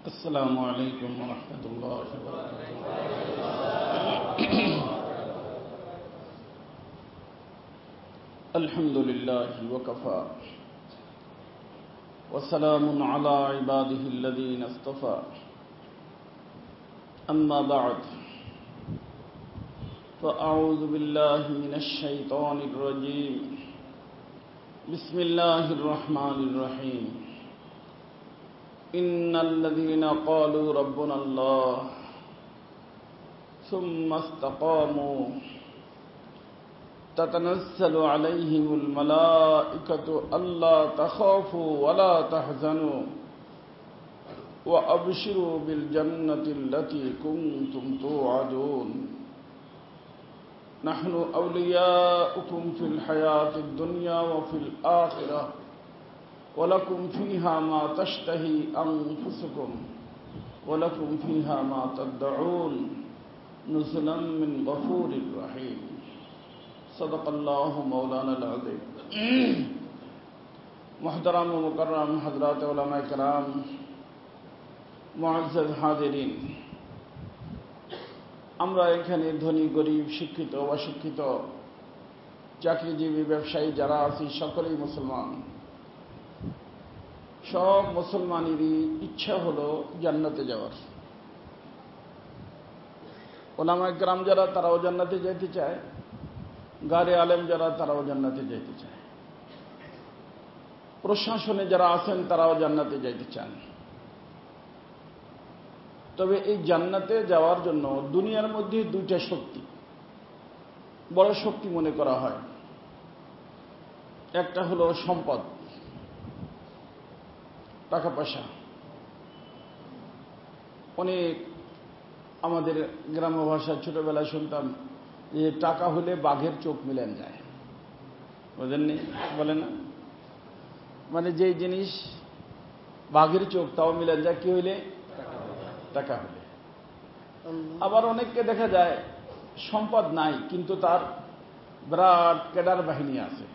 السلام عليكم ورحمة الله وبركاته. الحمد لله وكفى وسلام على عباده الذين اصطفى أما بعد فأعوذ بالله من الشيطان الرجيم بسم الله الرحمن الرحيم إن الذين قالوا ربنا الله ثم استقاموا تتنزل عليهم الملائكة ألا تخافوا ولا تحزنوا وأبشروا بالجنة التي كنتم توعدون نحن أولياؤكم في الحياة الدنيا وفي الآخرة ولكم فيها ما تشتهي أنفسكم ولكم فيها ما تدعون نزلا من غفور رحيم صدق الله مولانا العظيم. محترم و مکرم حضرات علماء کرام، মুআজ্জাজ হাজিরিন, আমরা এখানে ধনী গরিব, শিক্ষিত অশিক্ষিত, চাকরিজীবী, ব্যবসায়ী যারা আছি সকলেই মুসলমান। সব মুসলমানেরই ইচ্ছা হলো জান্নাতে যাওয়ার। ওলামায়ে কেরাম যারা তারাও জান্নাতে যেতে চায়, গারে আলেম যারা তারাও জান্নাতে যেতে চায়, প্রশাসনে যারা আছেন তারাও জান্নাতে যেতে চান। তবে এই জান্নাতে যাওয়ার জন্য দুনিয়ার মধ্যে দুইটা শক্তি বড় শক্তি মনে করা হয়। একটা হলো সম্পদ, টাকা পয়সা। অনেক আমাদের গ্রাম্য ভাষায় ছোটবেলায় শুনতাম যে টাকা হলে বাঘের চোখ মিলেন যায়, বুঝেননি? বলে না, মানে যেই জিনিস বাঘের চোখ তাও মিলেন যায় কি হইলে? টাকা হলে। আবার অনেককে দেখা যায় সম্পদ নাই কিন্তু তার বিরাট ক্যাডার বাহিনী আছে,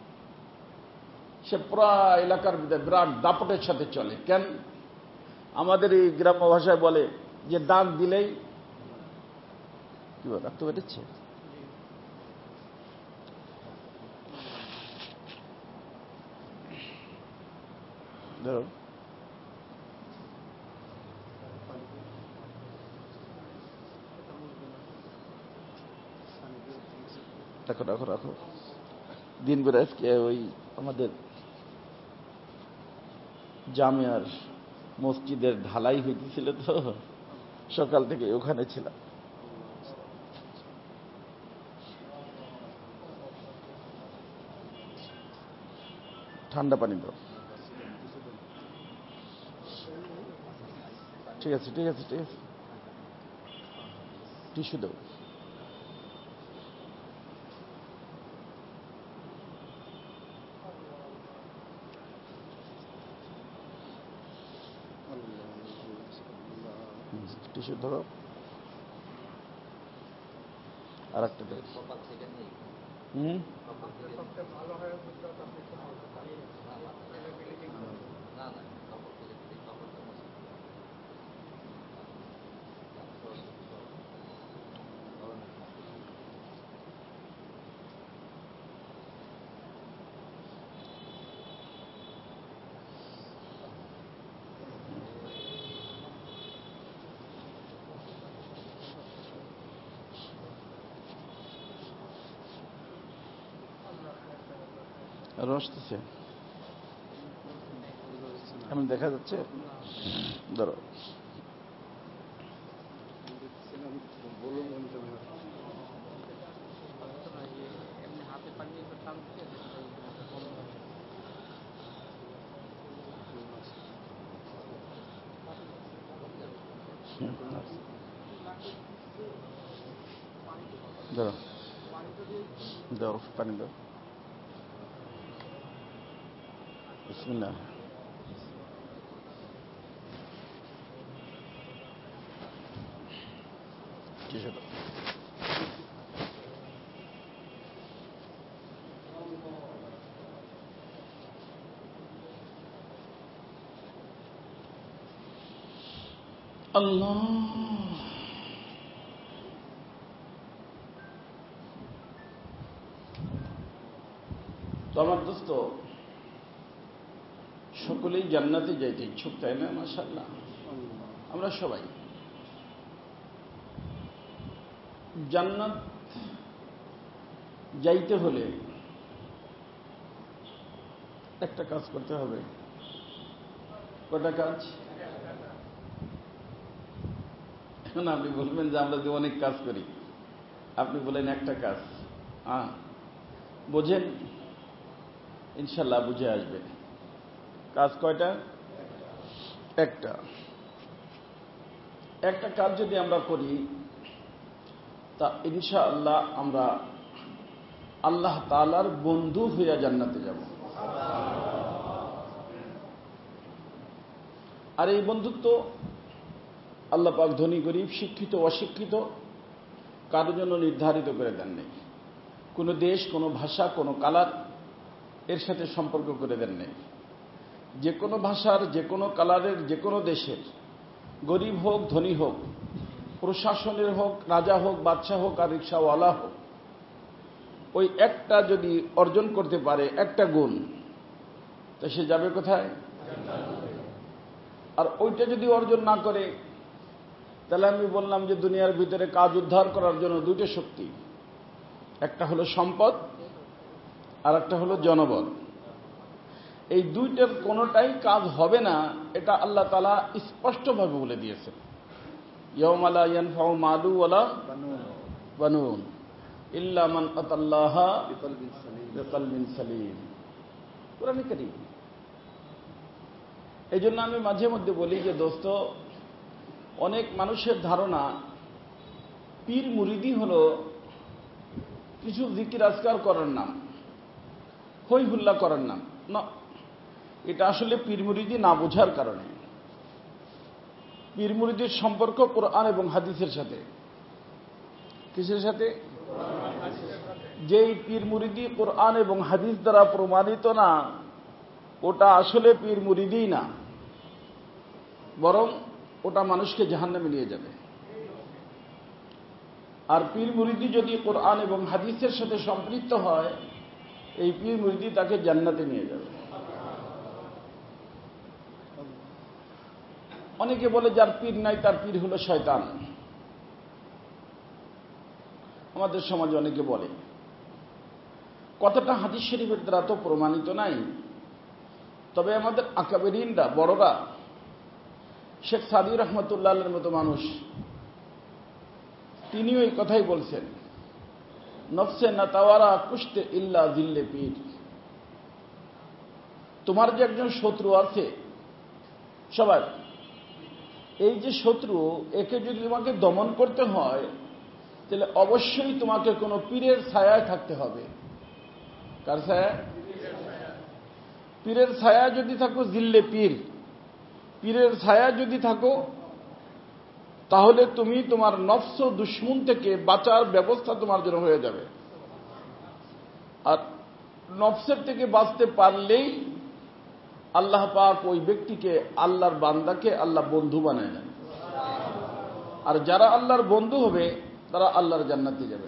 সে পুরা এলাকার বিরাট দাপটের সাথে চলে। কেন? আমাদের এই গ্রাম্য ভাষায় বলে যে দাগ দিলেই কি বল, রক্ত বেরোচ্ছে। ধরো রাখো রাখো রাখো। দিন বেলা আজকে ওই আমাদের জামিয়ার মসজিদের ঢালাই হইতেছিল, তো সকাল থেকে ওখানে ছিলাম। ঠান্ডা পানি দাও। ঠিক আছে ঠিক আছে ঠিক আছে, টিস্যু দাও। টিস্যু ধরো, আর একটা দেখ। আরো আসতেছে, এমন দেখা যাচ্ছে। ধরো ধরো দাও, পানি দাও। বিসমিল্লাহ। টিস্যু দাও। আল্লাহ তো আমার দোস্ত সকলেই জান্নাতে যাইতে ইচ্ছুক, তাই না? মাশাআল্লাহ, আমরা সবাই জান্নাত যাইতে হলে একটা কাজ করতে হবে। কটা কাজ? এখন আপনি বলবেন যে আমরা যে অনেক কাজ করি, আপনি বলেন একটা কাজ। বোঝেন, ইনশাল্লাহ বুঝে আসবে। কাজ কয়টা? একটা কাজ যদি আমরা করি তা ইনশাআল্লাহ আমরা আল্লাহ তাআলার বন্ধু হইয়া জান্নাতে যাব। আর এই বন্ধুত্ব আল্লাহ পাক ধনী গরিব, শিক্ষিত অশিক্ষিত কারোর জন্য নির্ধারিত করে দেন নেই। কোনো দেশ, কোনো ভাষা, কোনো কালার এর সাথে সম্পর্ক করে দেন নেই। যে কোনো ভাষার, যে কোনো কালারের, যে কোনো দেশের, গরিব হোক ধনী হোক, প্রশাসনের হোক, রাজা হোক, বাদশাহ হোক আর রিক্সাওয়ালা হোক, ওই একটা যদি অর্জন করতে পারে, একটা গুণ, তো সে যাবে কোথায়? আর ওইটা যদি অর্জন না করে, তাহলে আমি বললাম যে দুনিয়ার ভিতরে কাজ উদ্ধার করার জন্য দুটো শক্তি, একটা হলো সম্পদ আর একটা হলো জনবল। এই দুইটার কোনোটাই কাজ হবে না, এটা আল্লাহ তাআলা স্পষ্টভাবে বলে দিয়েছেন। ইয়াওমা লা ইয়ানফাউ মালু ওয়ালা বানুন ইল্লা মান আতাল্লাহা বিকলবিন সালিম। কোরআনে কারীম। এই জন্য আমি মাঝে মধ্যে বলি যে দোস্ত, অনেক মানুষের ধারণা পীর মুরিদি হলো কিছু জিকির আজকার করার নাম, হই হুল্লা করার নাম না। এটা আসলে পীর মুরিদি না বোঝার কারণে। পীর মুরিদির সম্পর্ক কোরআন এবং হাদিসের সাথে। কিসের সাথে? যেই পীর মুরিদি কোরআন এবং হাদিস দ্বারা প্রমাণিত না, ওটা আসলে পীর মুরিদি না, বরং ওটা মানুষকে জাহান্নামে নিয়ে যাবে। আর পীর মুরিদি যদি কোরআন এবং হাদিসের সাথে সম্পৃক্ত হয়, এই পীর মুরিদি তাকে জান্নাতে নিয়ে যাবে। অনেকে বলে যার পীর নাই তার পীর হলো শয়তান। আমাদের সমাজে অনেকে বলে, কথাটা হাদিস শরীফের দ্বারা তো প্রমাণিত নাই। তবে আমাদের আকাবেরিনরা, বড়রা, শেখ সাদি রহমতুল্লাহ এর মতো মানুষ, তিনিও এই কথাই বলছেন, নফসে না তাওয়ারা কুশতে ইল্লা জিল্লে পীর। তোমার যে একজন শত্রু আছে সবাই, এই যে শত্রু, একে যদি তোমাকে দমন করতে হয়, তাহলে অবশ্যই তোমাকে কোনো পীরের ছায়ায় থাকতে হবে। কার ছায়া? পীরের ছায়া যদি থাকো, জিল্লে পীর, পীরের ছায়া যদি থাকো, তাহলে তুমি তোমার নফস ও দুশমন থেকে বাঁচার ব্যবস্থা তোমার জন্য হয়ে যাবে। আর নফসের থেকে বাঁচতে পারলেই আল্লাহ পাক ওই ব্যক্তিকে, আল্লাহর বান্দাকে আল্লাহ বন্ধু বানায় নেন। আর যারা আল্লাহর বন্ধু হবে তারা আল্লাহর জান্নাতে যাবে।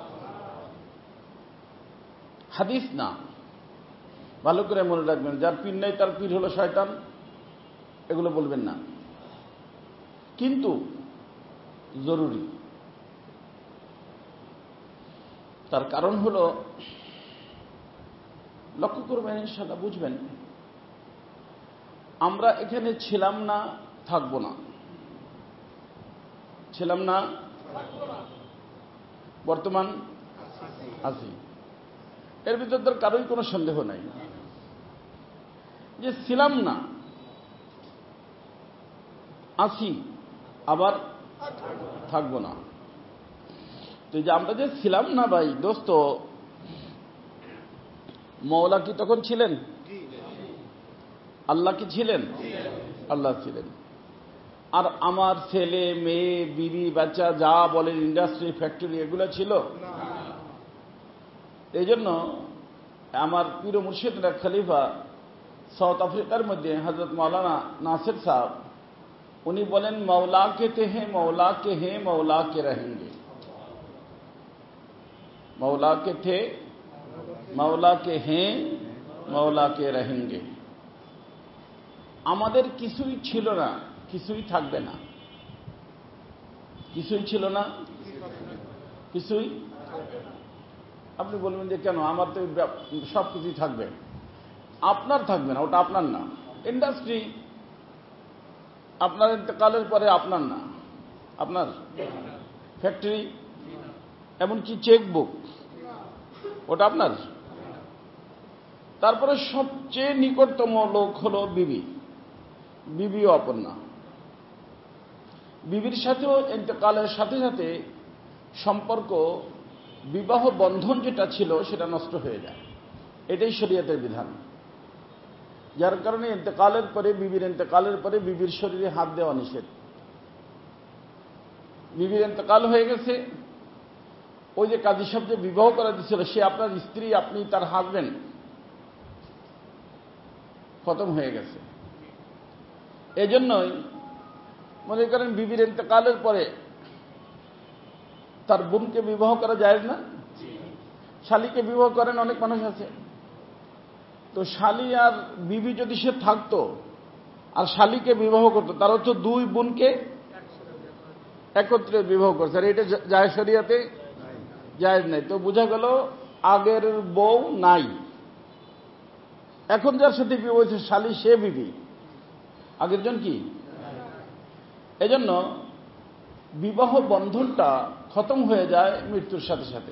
হাদিস না, ভালো করে মনে রাখবেন। যার পীর নাই তার পীর হলো শয়তান, এগুলো বলবেন না, কিন্তু জরুরি। তার কারণ হলো, লক্ষ্য করবেন, ইনশাআল্লাহ বুঝবেন, আমরা এখানে ছিলাম না, থাকবো না। ছিলাম না, বর্তমান আছি। এর ভিতর তার কারোই কোনো সন্দেহ নাই যে ছিলাম না, আছি, আবার থাকবো না। তো যে আমরা যে ছিলাম না ভাই দোস্ত, মওলা কি তখন ছিলেন? আল্লাহ কি ছিলেন? আল্লাহ ছিলেন। আর আমার ছেলে মেয়ে, বিবি বাচ্চা, যা বলেন, ইন্ডাস্ট্রি ফ্যাক্টরি, এগুলো ছিল। এই জন্য আমার পীর মুর্শিদরা খলিফা সাউথ আফ্রিকার মধ্যে হযরত মাওলানা নাসির সাহেব, উনি বলেন মৌলা কে তে হে মৌলা কে হে মৌলা কে রহেঙ্গে, মৌলা কে থে মৌলা কে হে মৌলা কে রহেঙ্গে। আমাদের কিছুই ছিল না, কিছুই থাকবে না। কিছুই ছিল না, কিছুই। আপনি বলবেন যে কেন, আমার তো সব কিছুই থাকবে। আপনার থাকবে না, ওটা আপনার না। ইন্ডাস্ট্রি আপনার ইন্তেকালের পরে আপনার না, আপনার ফ্যাক্টরি, এমনকি চেকবুক, ওটা আপনার। তারপরে সবচেয়ে নিকটতম লোক হলো বিবি, বিবিও আপন না। বিবির সাথেও ইন্তেকালের সাথে সাথে সম্পর্ক, বিবাহ বন্ধন যেটা ছিল সেটা নষ্ট হয়ে যায়। এটাই শরীয়তের বিধান। যার কারণে ইন্তেকালের পরে, বিবির ইন্তেকালের পরে বিবির শরীরে হাত দেওয়া নিষেধ। বিবির ইন্তেকাল হয়ে গেছে, ওই যে কাজী সাহেব যে বিবাহ করা দিয়েছিল, সে আপনার স্ত্রী, আপনি তার হাজবেন্ড, খতম হয়ে গেছে। এজন্যই মনে করেন বিবির ইন্তেকালের পরে তার বোনকে বিবাহ করা যায় না, শালীকে বিবাহ করেন অনেক মানুষ আছে। তো শালী আর বিবি যদি সে থাকতো আর শালীকে বিবাহ করতো, তার হচ্ছে দুই বোনকে একত্রে বিবাহ করছে, আর এটা যায় শরিয়াতে জায়েজ নাই। তো বোঝা গেল আগের বউ নাই, এখন যার সাথে বিবাহ হয়েছে শালী সে বিবি, আগের জন কি। এজন্য বিবাহ বন্ধনটা খতম হয়ে যায় মৃত্যুর সাথে সাথে।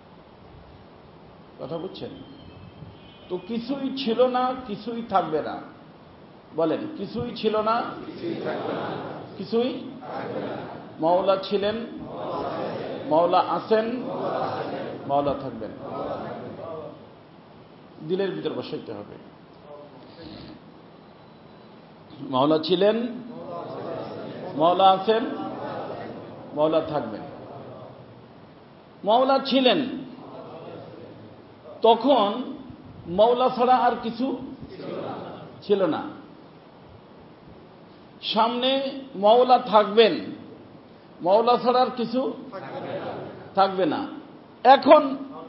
কথা বুঝছেন? তো কিছুই ছিল না, কিছুই থাকবে না। বলেন, কিছুই ছিল না, কিছুই। মওলা ছিলেন, মওলা আছেন, মওলা থাকবেন। দিলের ভিতর বসাইতে হবে। মওলা ছিলেন, মওলা আছেন, মওলা থাকবেন। মওলা ছিলেন, তখন মওলা ছাড়া আর কিছু ছিল না। সামনে মওলা থাকবেন, মওলা ছাড়া আর কিছু থাকবে না। এখন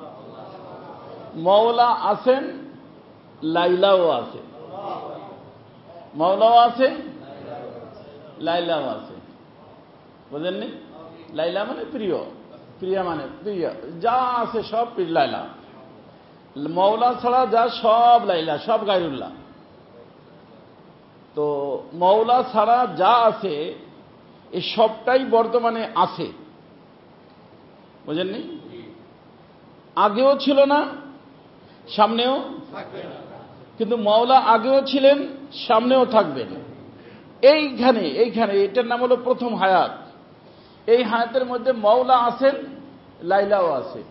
মওলা আছেন, লাইলাও আছে, মওলাও আছে, লাইলাও আছে। বুঝলেননি? লাইলা মানে প্রিয়, প্রিয়া মানে প্রিয়, যা আছে সব লাইলা। মওলা ছাড়া যা সব লাইলা, সব গায়রুল্লাহ। তো মওলা ছাড়া যা আছে এই সবটাই বর্তমানে আছে। বুঝলেননি? আগেও ছিল না, সামনেও থাকবে না। কিন্তু মওলা আগেও ছিলেন, সামনেও থাকবেন। এইখানে এটার নাম হলো প্রথম হায়াত। এই হায়াতের মধ্যে মওলা আছেন, লাইলাও আছে।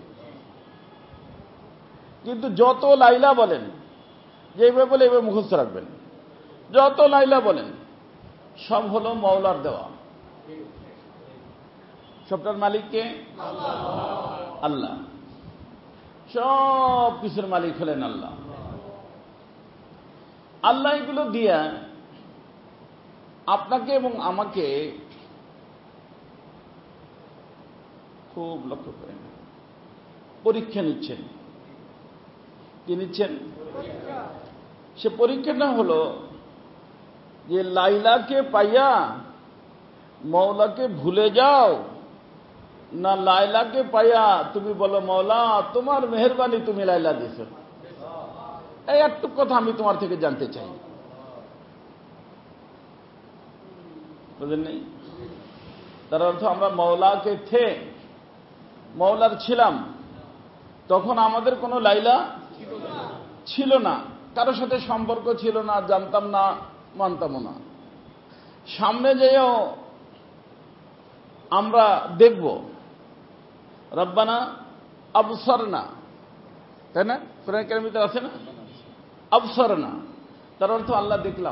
কিন্তু যত লাইলা বলেন, যেভাবে বলে এভাবে মুখস্থ রাখবেন, যত লাইলা বলেন সব হলো মওলার দেওয়া। সবটার মালিককে আল্লাহ, সব কিছুর মালিক হলেন আল্লাহ। আল্লাহ এগুলো দিয়া আপনাকে এবং আমাকে খুব লক্ষ্য করেন, পরীক্ষা নিচ্ছেন। কি নিচ্ছেন? সে পরীক্ষাটা হলো যে লাইলাকে পাইয়া মওলাকে ভুলে যাও, না লাইলাকে পাইয়া তুমি বলো মওলা তোমার মেহেরবানি তুমি লাইলা দিছো। এই একটু কথা আমি তোমার থেকে জানতে চাই। বুঝলেন? নেই তার অর্থ আমরা মওলাকে থে, মওলার ছিলাম, তখন আমাদের কোনো লাইলা ছিল না, কারোর সাথে সম্পর্ক ছিল না, জানতাম না, মানতামও না। সামনে যেও আমরা দেখব রব্বানা আবসারনা, তাই না? কোরআন কারীমের ভিতরে আছে না আবসারনা? তার অর্থ আল্লাহ দেখলাম,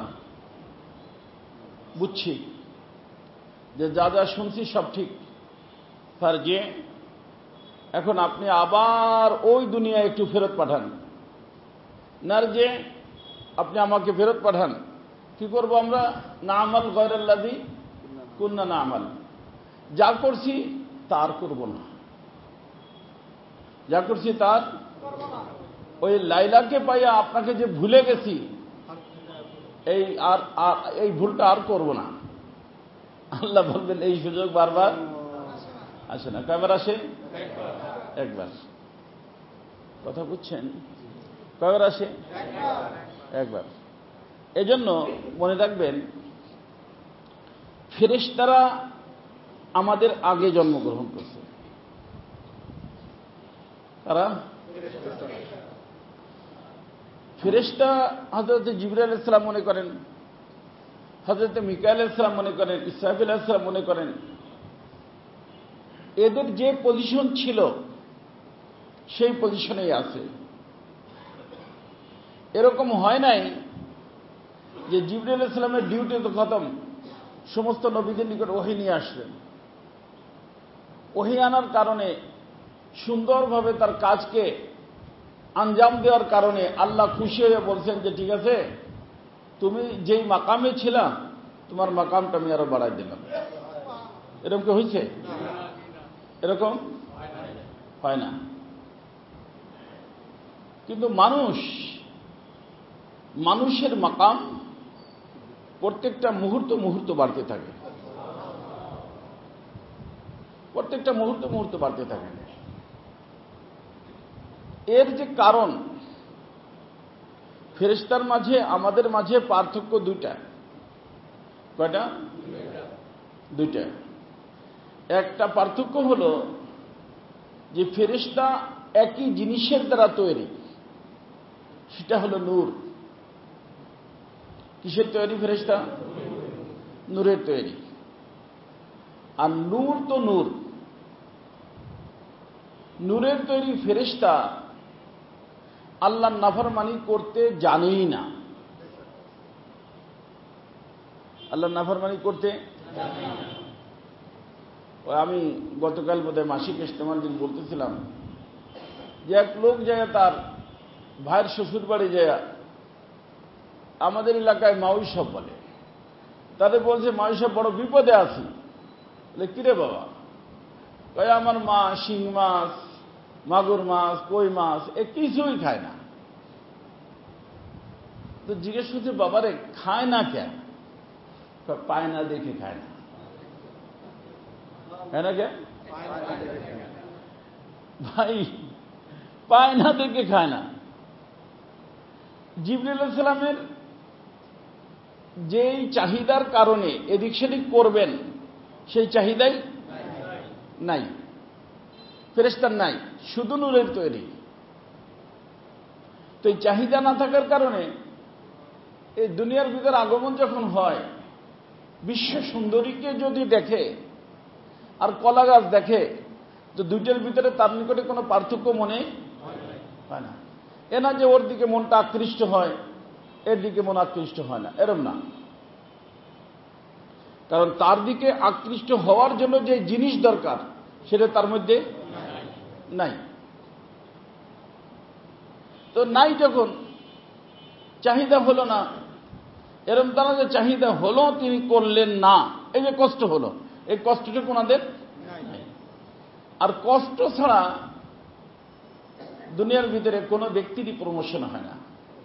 বুঝছি যে যা যা শুনছি সব ঠিক। ফারজি, এখন আপনি আবার ওই দুনিয়ায় একটু ফেরত পাঠান। নারজে, আপনি আমাকে ফেরত পাঠান। কি করব আমরা? না আমাল গয়রাল্লাযী কুন্না না'মাল, যা করছি তার করব না, যা করছি তার। ওই লাইলাকে পাইয়া আপনাকে যে ভুলে গেছি, এই ভুলটা আর করব না। আল্লাহ বলবেন এই সুযোগ বারবার আসে না। কয়বার আসে? একবার। কথা বুঝছেন? কয়বার আসে? একবার। এজন্য মনে রাখবেন, ফেরেশতারা আমাদের আগে জন্মগ্রহণ করছে। তারা ফেরেশতা হযরত জিবরাইল আলাইহিস সালাম মনে করেন, হযরত মিকাইল আলাইহিস সালাম মনে করেন, ইসরাফিল আলাইহিস সালাম মনে করেন, এদের যে পজিশন ছিল সেই পজিশনেই আছে। এরকম হয় নাই যে জিবরাইল আলাইহিস সালামের ডিউটি তো খতম, সমস্ত নবীদের নিকট ওহী নিয়ে আসলেন। ওহী আনার কারণে সুন্দরভাবে তার কাজকে আঞ্জাম দেওয়ার কারণে আল্লাহ খুশি হয়ে বলছেন যে ঠিক আছে, তুমি যেই মাকামে ছিলা তোমার মাকামটা আমি আরো বাড়াই দিলাম। এরকম কি হয়েছে? এরকম হয় না। কিন্তু মানুষের মাকাম প্রত্যেকটা মুহূর্ত বাড়তে থাকে, প্রত্যেকটা মুহূর্ত বাড়তে থাকে। এর যে কারণ, ফেরেশতার মাঝে আমাদের মাঝে পার্থক্য দুইটা। কয়টা? দুইটা। একটা পার্থক্য হলো যে ফেরেশতা একই জিনিসের দ্বারা তৈরি, সেটা হলো নূর। কিসের তৈরি ফেরেশতা? নূরের তৈরি। আর নূর তো নূর, নূরের তৈরি ফেরেশতা আল্লাহর নাফরমানি করতে জানেই না। আল্লাহর নাফরমানি করতে আমি গতকাল বোধহয় মাসিক ইজতেমার দিন বলতেছিলাম যে এক লোক যায় তার ভাইয়ের শ্বশুর বাড়ি যায়, আমাদের এলাকায় মাউই সাহেব বলে, তাদের বলছে মাউই সাহেব বড় বিপদে আছি। বলে কিরে বাবা? কয় আমার মা শিং মাছ, মাগুর মাছ, কই মাছ এ কিছুই খায় না। তো জিজ্ঞেস করছে বাবারে খায় না কেন? পায় না দেখে খায় না। খায় না কেন? ভাই পায় না দেখে খায় না। জিবরিল আলাইহিস সালামের যেই চাহিদার কারণে এদিক সেদিক করবেন, সেই চাহিদাই নাই, ফেরেশতার নাই, শুধু নূরের তৈরি। তো এই চাহিদা না থাকার কারণে এই দুনিয়ার ভিতরে আগমন যখন হয়, বিশ্ব সুন্দরীকে যদি দেখে আর কলা গাছ দেখে, তো দুইটার ভিতরে তার নিকটে কোনো পার্থক্য মনে হয় না। এ না যে ওর দিকে মনটা আকৃষ্ট হয়, এর দিকে মন আকৃষ্ট হয় না, এরম না। কারণ তার দিকে আকৃষ্ট হওয়ার জন্য যে জিনিস দরকার সেটা তার মধ্যে নাই। তো নাই যখন, চাহিদা হলো না, এরম তারা যে চাহিদা হলো তিনি করলেন না, এই যে কষ্ট হলো, এই কষ্টটুকু ওনাদের নাই। আর কষ্ট ছাড়া দুনিয়ার ভিতরে কোনো ব্যক্তিরই প্রমোশন হয় না।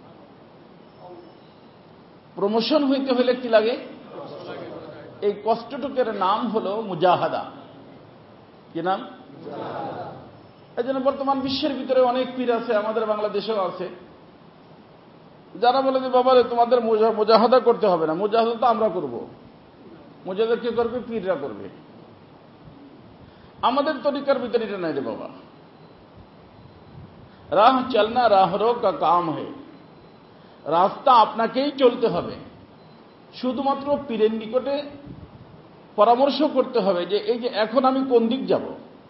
প্রমোশন হইতে হলে কি লাগে? এই কষ্টটুকের নাম হলো মুজাহাদা। কি নাম? এই জন্য বর্তমান বিশ্বের ভিতরে অনেক পীর আছে, আমাদের বাংলাদেশেও আছে, যারা বলে যে বাবারে তোমাদের মুজাহাদা করতে হবে না, মুজাহাদা তো আমরা করব। মুজাহাদা কে করবে? পীররা করবে। আমাদের তরিকার ভিতরে এটা নাই রে বাবা। রাহ চলনা রাহরো কা কাম হে, রাস্তা আপনাকেই চলতে হবে। শুধুমাত্র পীরের নিকটে পরামর্শ করতে হবে যে এই যে এখন আমি কোন দিক যাব,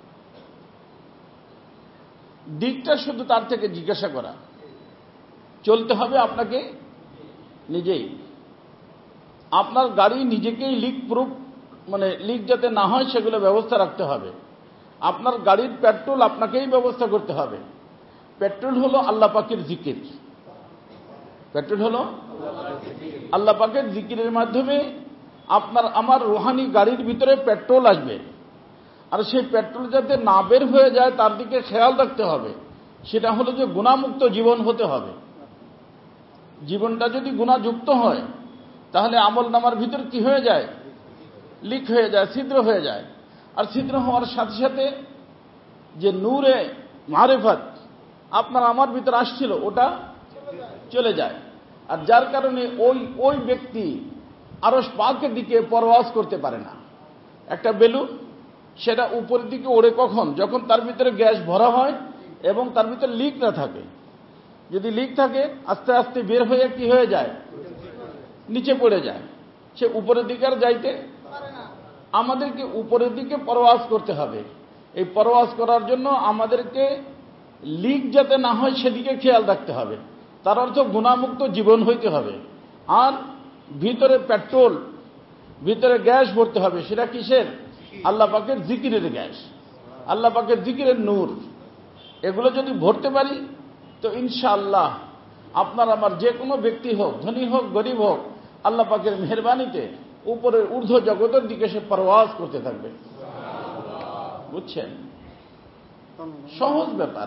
দিকটা শুধু তার থেকে জিজ্ঞাসা করা। চলতে হবে আপনাকে নিজেই। আপনার গাড়ি নিজেকেই লিক প্রুফ, মানে লিক যাতে না হয় সেগুলো ব্যবস্থা রাখতে হবে। আপনার গাড়ির পেট্রোল আপনাকেই ব্যবস্থা করতে হবে। পেট্রোল হলো আল্লাহ পাকের জিকির। পেট্রোল হলো আল্লাহ পাকের জিকিরের মাধ্যমে আপনার আমার রুহানি গাড়ির ভিতরে পেট্রোল আসবে, আর সেই পেট্রোল যাতে না বের হয়ে যায় তার দিকে খেয়াল রাখতে হবে। সেটা হলো যে গুনাহমুক্ত জীবন হতে হবে। জীবনটা যদি গুনাহযুক্ত হয় তাহলে আমল নামার ভিতর কি হয়ে যায়? লিক হয়ে যায়, ছিদ্র হয়ে যায়। আর ছিদ্র হওয়ার সাথে সাথে যে নূরে মারিফাত আপনার আমার ভিতর আসছিল ওটা চলে যায়। আর যার কারণে ওই ব্যক্তি আরশ পাকের দিকে পরওয়াজ করতে পারে না। একটা বেলুন সেটা উপরের দিকে ওড়ে কখন? যখন তার ভিতরে গ্যাস ভরা হয় এবং তার ভিতরে লিক না থাকে। যদি লিক থাকে আস্তে আস্তে বের হয়ে কি হয়ে যায়? নিচে পড়ে যায়, সে উপরের দিকে আর যাইতে পারে না। আমাদেরকে উপরের দিকে পরওয়াজ করতে হবে। এই পরওয়াজ করার জন্য আমাদেরকে লিক যাতে না হয় সেদিকে খেয়াল রাখতে হবে। তার অর্থ গুনাহমুক্ত জীবন হইতে হবে। আর ভিতরে পেট্রোল, ভিতরে গ্যাস ভরতে হবে। সেটা কিসের? আল্লাহ পাকের জিকিরের গ্যাস, আল্লাহ পাকের জিকিরের নূর। এগুলো যদি ভরতে পারি তো ইনশাআল্লাহ আপনার আমার যে কোনো ব্যক্তি হোক, ধনী হোক গরিব হোক, আল্লাহ পাকের মেহেরবানিতে উপরের ঊর্ধ্ব জগতের দিকে সে পরওয়াজ করতে থাকবে। বুঝছেন? সহজ ব্যাপার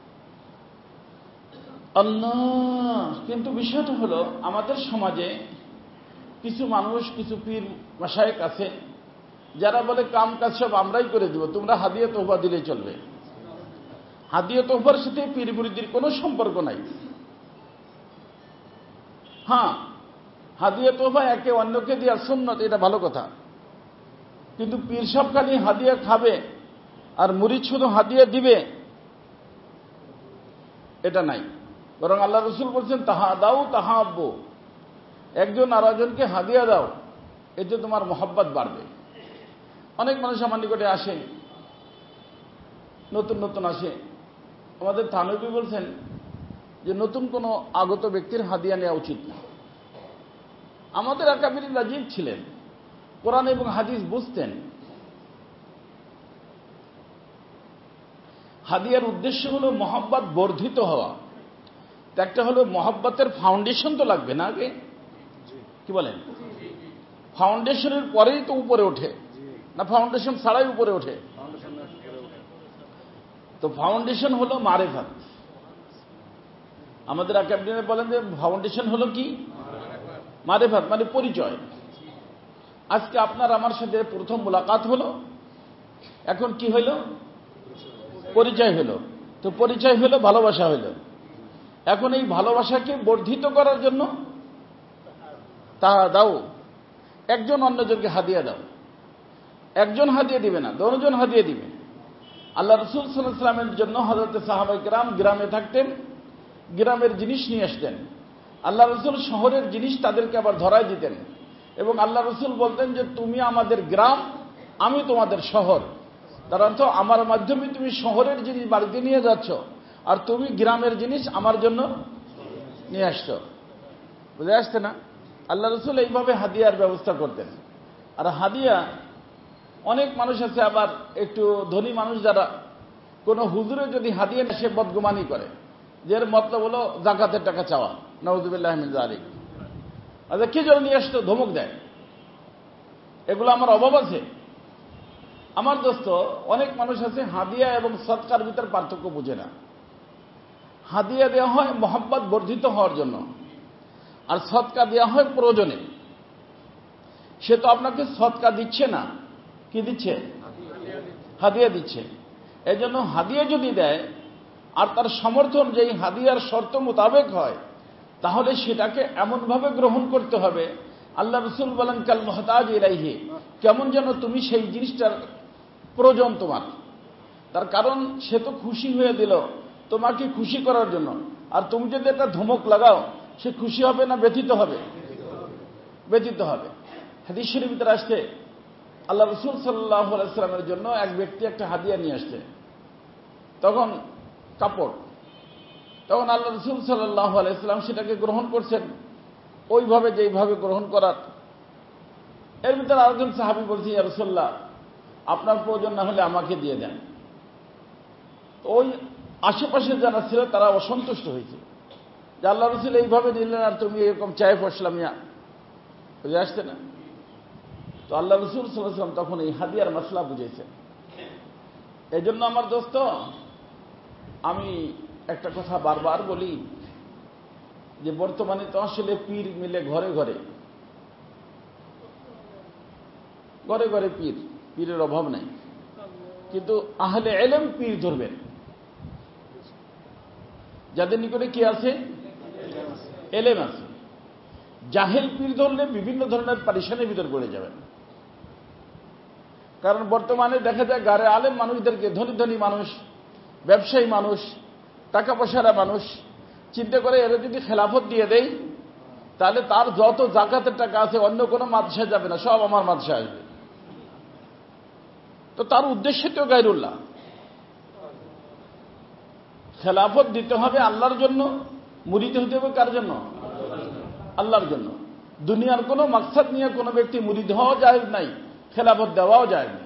আল্লাহ। কিন্তু বিষয়টা হলো আমাদের সমাজে কিছু মানুষ, কিছু পীর মাশায়েখ আছে যারা বলে কাম কাজ সব আমরাই করে দিব, তোমরা হাদিয়া তোহফা দিলেই চলবে। হাদিয়া তোহফার সাথে পীর মুরিদির কোনো সম্পর্ক নাই। হ্যাঁ, হাদিয়া তোহফা একে অন্যকে দেওয়ার সুন্নত, এটা ভালো কথা। কিন্তু পীর সাহেব খালি হাদিয়া খাবে আর মুরিদ শুধু হাদিয়া দিবে, এটা নাই। বরং আল্লাহ রসুল বলছেন তাহা দাও তাহা আব্বু, একজন আর একজনকে হাদিয়া দাও, এতে তোমার মহব্বত বাড়বে। অনেক মানুষ আমার নিকটে আসে, নতুন নতুন আসে। আমাদের থানবী বলছেন যে নতুন কোনো আগত ব্যক্তির হাদিয়া নেওয়া উচিত না। আমাদের আকাবির রাজীব ছিলেন, কোরআন এবং হাদিস বুঝতেন। হাদিয়ার উদ্দেশ্য হলো মহব্বত বর্ধিত হওয়া। একটা হলো মহব্বতের ফাউন্ডেশন তো লাগবে না আগে, কি বলেন? ফাউন্ডেশনের পরেই তো উপরে ওঠে, না ফাউন্ডেশন ছাড়াই উপরে ওঠে? তো ফাউন্ডেশন হলো মারিফাত। আমাদের আকাবিরা বলেন যে ফাউন্ডেশন হলো কি? মারিফাত, মানে পরিচয়। আজকে আপনার আমার সাথে প্রথম মুলাকাত হলো, এখন কি হইল? পরিচয় হলো। তো পরিচয় হলো, ভালোবাসা হইল। এখন এই ভালোবাসাকে বর্ধিত করার জন্য তাহা দাও, একজন অন্যজনকে হাদিয়া দাও। একজন হাদিয়া দিবে না, দুজন হাদিয়া দিবে। আল্লাহ রসুল সাল্লাল্লাহু আলাইহি ওয়াসাল্লামের জন্য হযরত সাহাবায়ে কেরাম গ্রামে থাকতেন, গ্রামের জিনিস নিয়ে আসতেন। আল্লাহ রসুল শহরের জিনিস তাদেরকে আবার ধরায় দিতেন এবং আল্লাহ রসুল বলতেন যে তুমি আমাদের গ্রাম, আমি তোমাদের শহর। তার অর্থ আমার মাধ্যমে তুমি শহরের জিনিস বাড়িতে নিয়ে যাচ্ছ আর তুমি গ্রামের জিনিস আমার জন্য নিয়ে আসছো। বুঝে আসছে না? আল্লাহ রসুল এইভাবে হাদিয়ার ব্যবস্থা করতেন। আর হাদিয়া অনেক মানুষ আছে, আবার একটু ধনী মানুষ যারা কোনো হুজুরে যদি হাদিয়া সে বদগুমানি করে, যে এর মতলব হলো যাকাতের টাকা চাওয়া। নাউযুবিল্লাহি মিন যালিক। আচ্ছা কি জন্য নিয়ে আসতো? ধমক দেয়। এগুলো আমার অভাব আছে। আমার দোস্ত, অনেক মানুষ আছে হাদিয়া এবং সদকার ভিতর পার্থক্য বুঝে না। হাদিয়া দেওয়া হয় মহব্বত বর্ধিত হওয়ার জন্য, আর সদকা দেওয়া হয় প্রয়োজনে। সে তো আপনাকে সদকা দিচ্ছে না, কি দিচ্ছে? হাদিয়া দিচ্ছে। এই জন্য হাদিয়া যদি দেয় আর তার সমর্থন যেই হাদিয়ার শর্ত মোতাবেক হয়, তাহলে সেটাকে এমনভাবে গ্রহণ করতে হবে। আল্লাহ রসুল বলেন কাল মুহতাজ ইলাইহি, কেমন যেন তুমি সেই জিনিসটার প্রয়োজন তোমার। তার কারণ সে তো খুশি হয়ে দিল তোমাকে খুশি করার জন্য, আর তুমি যদি একটা ধমক লাগাও সে খুশি হবে না ব্যথিত হবে? ব্যথিত হবে। হাদিস শরীফের ভিতরে আসছে আল্লাহ রসুল সাল্লাল্লাহু আলাইহি ওয়াসাল্লামের জন্য এক ব্যক্তি একটা হাদিয়া নিয়ে আসছে, তখন কাপড়। তখন আল্লাহ রসুল সাল্লাল্লাহু আলাইহি ওয়াসাল্লাম সেটাকে গ্রহণ করছেন ওইভাবে যেইভাবে গ্রহণ করার। এর ভিতরে আরেকজন সাহাবী বলছে, ইয়া রাসূলুল্লাহ, আপনার প্রয়োজন না হলে আমাকে দিয়ে দেন। ওই আশেপাশে যারা ছিল তারা অসন্তুষ্ট হয়েছে যে আল্লাহ রসুল এইভাবে দিলেন আর তুমি এরকম চায়ে ফসলামিয়া। বুঝে আসছে না? তো আল্লাহ রাসূল সাল্লাল্লাহু আলাইহি ওয়াসাল্লাম তখন এই হাদিয়ার মাসলা বুঝেছেন। এই জন্য আমার দোস্ত, আমি একটা কথা বারবার বলি যে বর্তমানে তো আসলে পীর মিলে ঘরে ঘরে ঘরে ঘরে পীরের অভাব নাই, কিন্তু আহলে ইলম পীর ধরবেন যাদের নিকটে কি আছে, এলেম আছে। জাহেল পীর ধরলে বিভিন্ন ধরনের পারিশানির ভিতর পড়ে যাবেন। কারণ বর্তমানে দেখা যায় গারে আলেম মানুষদেরকে, ধনী ধনী মানুষ, ব্যবসায়ী মানুষ, টাকা পয়সারা মানুষ চিন্তা করে এরা যদি খেলাফত দিয়ে দেয় তাহলে তার যত জাকাতের টাকা আছে অন্য কোনো মাদ্রাসায় যাবে না, সব আমার মাদ্রাসায় আসবে। তো তার উদ্দেশ্য তো গায়রুল্লাহ। খেলাফত দিতে হবে আল্লাহর জন্য, মুরিদ হতে হবে কার জন্য? আল্লাহর জন্য। দুনিয়ার কোনো মাকসাদ নিয়ে কোনো ব্যক্তি মুরিদ হওয়া যায় নাই, খেলাফত দেওয়াও যায় না।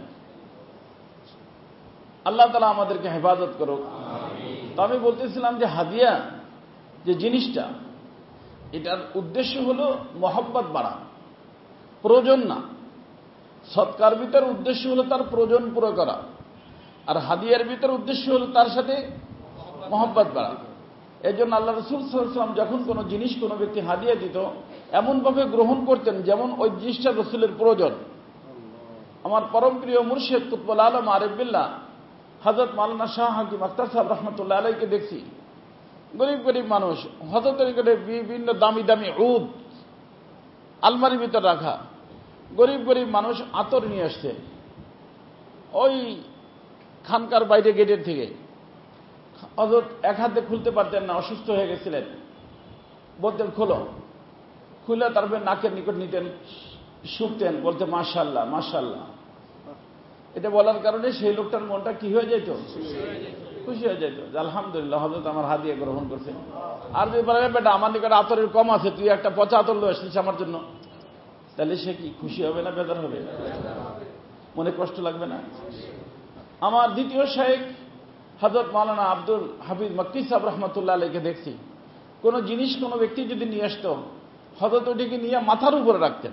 আল্লাহ তাআলা আমাদেরকে হেফাজত করুক। তো আমি বলতেছিলাম যে হাদিয়া যে জিনিসটা, এটার উদ্দেশ্য হলো মহব্বত বাড়া, প্রয়োজন না। সৎকার ভিতর উদ্দেশ্য হলো তার প্রয়োজন পুরো করা, আর হাদিয়ার ভিতর উদ্দেশ্য হলো তার সাথে মহব্বত বাড়া। এই জন্য আল্লাহ রাসূল সাল্লাল্লাহু আলাইহি ওয়াসাল্লাম যখন কোনো জিনিস কোনো ব্যক্তি হাদিয়া দিত এমনভাবে গ্রহণ করতেন যেমন ওই জিনিসটা রাসূলের প্রয়োজন। আমার পরম প্রিয় মুর্শিদ কুতুবুল আলম আরিফ বিল্লাহ হযরত মাওলানা শাহ হাকিম আখতার সাহেব রাহমাতুল্লাহ আলাইহিকে দেখছি, গরিব গরিব মানুষ, হযরতের নিকটে বিভিন্ন দামি দামি উদ আলমারির ভিতর রাখা, গরিব গরিব মানুষ আতর নিয়ে আসছে ওই খানকার বাইরে গেটের থেকে। হযরত এক হাতে খুলতে পারতেন না, অসুস্থ হয়ে গেছিলেন, বলতেন খোলো, খুলে তারপরে নাকের নিকট নিতেন, শুকতেন, বলতে মাশাআল্লাহ মাশাআল্লাহ। এটা বলার কারণে সেই লোকটার মনটা কি হয়ে যেত? খুশি হয়ে যেত যে আলহামদুলিল্লাহ হযরত আমার হাদিয়া গ্রহণ করছেন। আর যদি বলে বেটা আমার নিকট আতরের কম আছে, তুই একটা পচা আতর লয়ে আসছিস আমার জন্য, তাহলে সে কি খুশি হবে না বেজার হবে? মনে কষ্ট লাগবে না? আমার দ্বিতীয় শাইখ হযরত মাওলানা আব্দুল হাফিজ মক্কি সাহেব রহমতুল্লাহ আলাইহিকে দেখছি, কোন জিনিস কোনো ব্যক্তি যদি নিয়ে আসতো হযরত ওটিকে নিয়ে মাথার উপরে রাখতেন,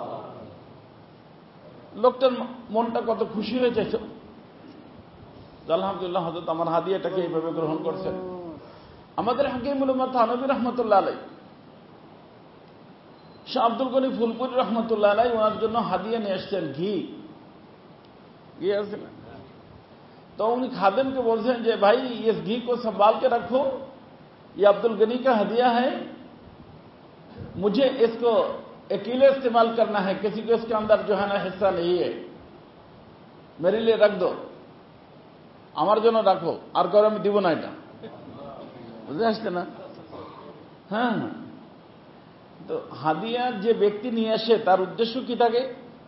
লোকটার মনটা কত খুশি হয়ে যেত, আলহামদুলিল্লাহ হযরত আমার হাদিয়াটাকে এইভাবে গ্রহণ করছেন। আমাদের হাকিমুল উম্মাহ থানভী রহমতুল্লাহ আলাইহি, শাহ আব্দুল গনি ফুলপুরি রহমতুল্লাহ আলাইহি ওনার জন্য হাদিয়া নিয়ে আসছেন, ঘি আছে না। तो उन खादिम को बोलते हैं जे भाई इस घी को संभाल के रखो, ये अब्दुल गनी का हदिया है, मुझे इसको अकेले इस्तेमाल करना है, किसी को इसके अंदर जो है ना हिस्सा नहीं है, मेरे लिए रख दो, আমার জন্য রাখো, আর কারো আমি দিব না। এটা বুঝতে আসছে না? হ্যাঁ, তো হাদিয়ার যে ব্যক্তি নিয়ে আসে তার উদ্দেশ্য কি থাকে?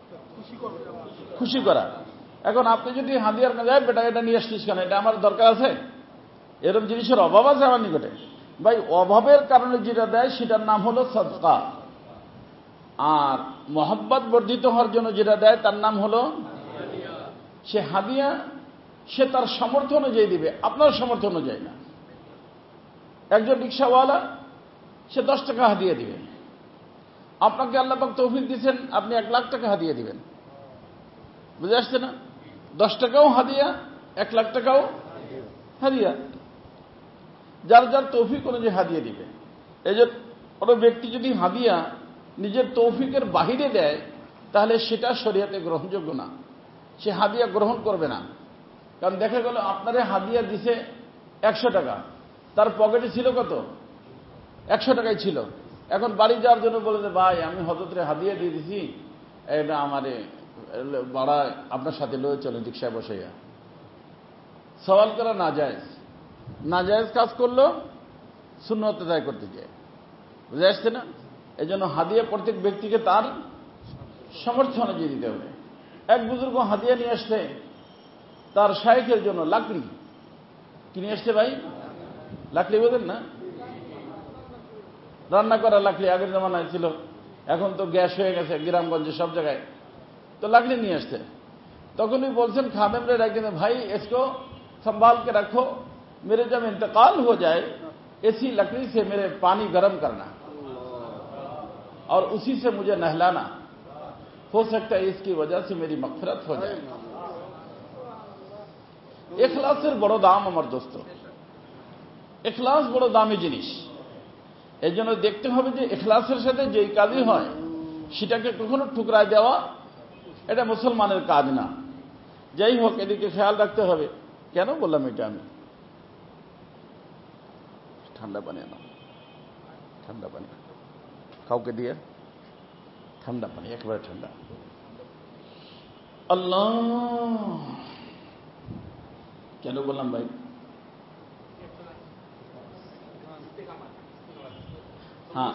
খুশি করা। এখন আপনি যদি হাদিয়ার না যায়, বেটা এটা নিয়ে আসছিস কেন, এটা আমার দরকার আছে, এরকম জিনিসের অভাব আছে আমার নিকটে, ভাই অভাবের কারণে যেটা দেয় সেটার নাম হলো সদকা। আর মহব্বত বর্ধিত হওয়ার জন্য যেটা দেয় তার নাম হলো সে হাদিয়া। সে তার সামর্থ্য অনুযায়ী দিবে, আপনার সামর্থ্য অনুযায়ী না। একজন রিক্সাওয়ালা সে 10 টাকা হাদিয়া দিবে, আপনাকে আল্লাহ পাক তৌফিক দিয়েছেন আপনি 1 লাখ টাকা হাদিয়া দিবেন, বুঝে আসছে না? 10 টাকাও হাদিয়া, 1 লাখ টাকাও হাদিয়া, যার যার তৌফিক অনুযায়ী হাদিয়া দিবে। এই যে কোনো ব্যক্তি যদি হাদিয়া নিজের তৌফিকের বাহিরে দেয় তাহলে সেটা শরীয়তে গ্রহণযোগ্য না, সে হাদিয়া গ্রহণ করবে না। কারণ দেখা গেল আপনারে হাদিয়া দিছে 100 টাকা, তার পকেটে ছিল কত? 100 টাকাই ছিল। এখন বাড়ি যাওয়ার জন্য বলে যে ভাই আমি হযরতরে হাদিয়া দিয়ে দিছি, এটা আমারে ভাড়া আপনার সাথে লয়ে চলেন রিকশায় বসাইয়া। সওয়াল করা নাজায়েজ, নাজায়েজ কাজ করলো সুন্নত আদায় করতে যায়, বুঝে আসছে না? এই জন্য হাদিয়া প্রত্যেক ব্যক্তিকে তার সামর্থ্য অনুযায়ী দিতে হবে। এক বুজুর্গ হাদিয়া নিয়ে আসছে তার শাইখের জন্য লাকড়ি, কি নিয়ে আসছে ভাই? লাকড়ি বোঝেন না? রান্না করা লাকড়ি, আগের জামানায় ছিল, এখন তো গ্যাস হয়ে গেছে গ্রামগঞ্জে সব জায়গায়, তো লাकड़ी नहीं আসছে। তখন উনি বলছেন खादिम रे रख दें, भाई इसको संभाल के रखो, मेरे जब इंतकाल हो जाए इसी लकड़ी से मेरे पानी गर्म करना और उसी से मुझे नहलाना। हो सकता है इसकी वजह से मेरी मगफिरत हो जाए। ইখলাসের বড় দাম আমার দোস্ত, ইখলাস বড় দামি জিনিস। এই জন্য দেখতে হবে যে ইখলাসের সাথে যেই কাজই হয় সেটাকে কখনো ঠুকরায় দেওয়া এটা মুসলমানের কাজ না। যাই হোক, এদিকে খেয়াল রাখতে হবে। কেন বললাম এটা? আমি ঠান্ডা পানি আনা, ঠান্ডা পানি কাউকে দিয়ে, ঠান্ডা পানি একেবারে ঠান্ডা। আল্লাহ, কেন বললাম ভাই? হ্যাঁ,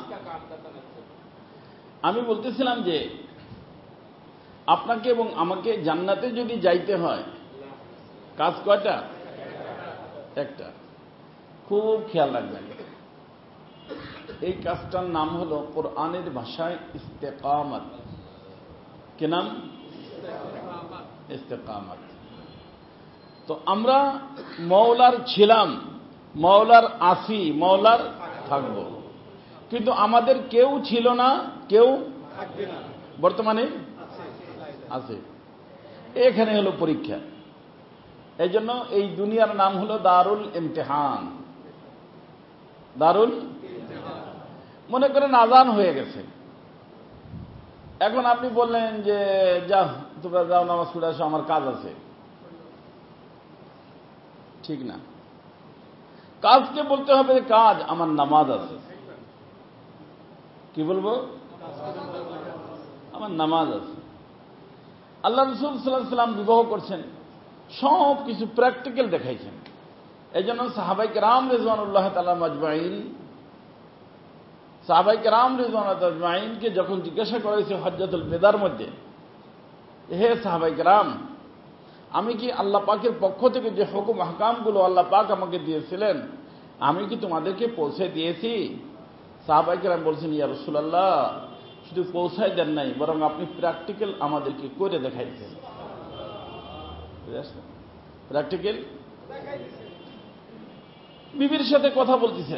আমি বলতেছিলাম যে আপনাকে এবং আমাকে জান্নাতে যদি যাইতে হয় কাজ কয়টা? একটা। খুব খেয়াল রাখবেন, এই কাজটার নাম হলো কোরআনের ভাষায় ইস্তেকামত। কি নাম? ইস্তেকামত। তো আমরা মওলার ছিলাম, মওলার আসি, মওলার থাকব, কিন্তু আমাদের কেউ ছিল না, কেউ বর্তমানে আছে। এখানে হলো পরীক্ষা। এই জন্য এই দুনিয়ার নাম হলো দারুল ইমতিহান। দারুল, মনে করেন আজান হয়ে গেছে, এখন আপনি বললেন যে যা তোমরা যাও নামাজ পড়ে আসো, আমার কাজ আছে। ঠিক না, কাজকে বলতে হবে কাজ, আমার নামাজ আছে। কি বলবো? আমার নামাজ আছে। আল্লাহ রাসূল সাল্লাল্লাহু আলাইহি ওয়াসাল্লাম বিবাহ করছেন, সব কিছু প্র্যাকটিক্যাল দেখাইছেন। এই জন্য সাহাবায়ে কেরাম রিজওয়ানুল্লাহ তাআলা মাজমাইন, সাহাবায়ে কেরাম রিজওয়ানুল্লাহ আজমাইনকে যখন জিজ্ঞাসা করা হয়েছে হজ্জাতুল বিদার মধ্যে, হে সাহাবায়ে কেরাম, আমি কি আল্লাহ পাকের পক্ষ থেকে যে হুকুম আহকামগুলো আল্লাহ পাক আমাকে দিয়েছিলেন আমি কি তোমাদেরকে পৌঁছে দিয়েছি? সাহাবায়ে কেরাম বলছেন, ইয়া রাসূলুল্লাহ, শুধু পৌঁছায় দেন নাই, বরং আপনি প্র্যাকটিক্যাল আমাদেরকে করে দেখাইছেন। প্র্যাকটিক্যাল। বিবির সাথে কথা বলতেছেন,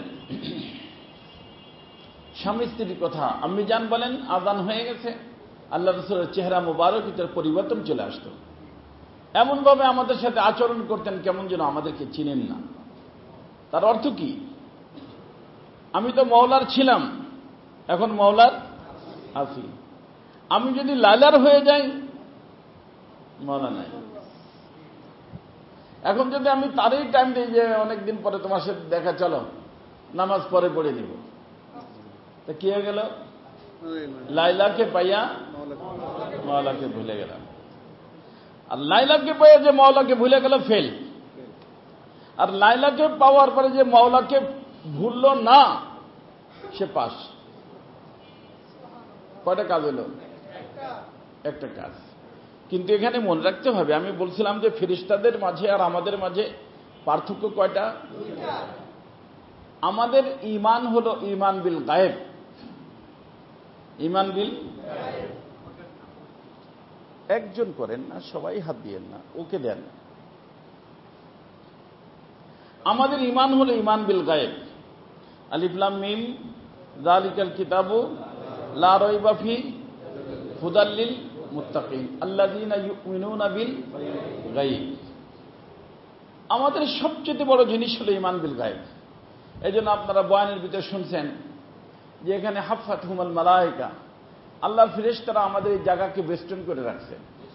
স্বামী স্ত্রীর কথা। আম্মি জান বলেন আযান হয়ে গেছে, আল্লাহ রাসূলের চেহারা মুবারকের পরিবর্তন চলে আসতো। এমন ভাবে আমাদের সাথে আচরণ করতেন কেমন যেন আমাদেরকে চিনেন না। তার অর্থ কি? আমি তো মওলার ছিলাম, এখন মওলার আছি। আমি যদি লাইলার হয়ে যাই, মওলা নাই। এখন যদি আমি তারই টাইম দিই যে অনেকদিন পরে তোমার সাথে দেখা, চলো নামাজ পরে পড়ে নিব, তা কি হয়ে গেল? লাইলাকে পাইয়া মওলাকে ভুলে গেলাম। আর লাইলাকে পাইয়া যে মওলাকে ভুলে গেল, ফেল। আর লাইলাকে পাওয়ার পরে যে মওলাকে ভুলল না, সে পাস। কয়টা কাজ হলো? একটা কাজ। কিন্তু এখানে মনে রাখতে হবে, আমি বলছিলাম যে ফেরেশতাদের মাঝে আর আমাদের মাঝে পার্থক্য কয়টা? আমাদের ঈমান হলো ঈমান বিল গায়েব। ঈমান বিল, একজন করেন না, সবাই হাত দিয়েন না, ওকে দেন। আমাদের ঈমান হলো ঈমান বিল গায়েব। আলিফ লাম মিম যালিকাল কিতাবু লা রাইবা ফি হুদাল লিল মুত্তাকিন আল্লাযীনা ইউমিনুনা বিল গায়ব। আমাদের সবচেয়ে বড় জিনিস হলো ঈমান বিল গায়ব। এজন্য আপনারা বয়ানের ভিতরে শুনছেন যে এখানে হাফাতহুমুল মালায়েকা, আল্লাহর ফেরেশতারা আমাদের এই জায়গাকে বেষ্টন করে রাখছে।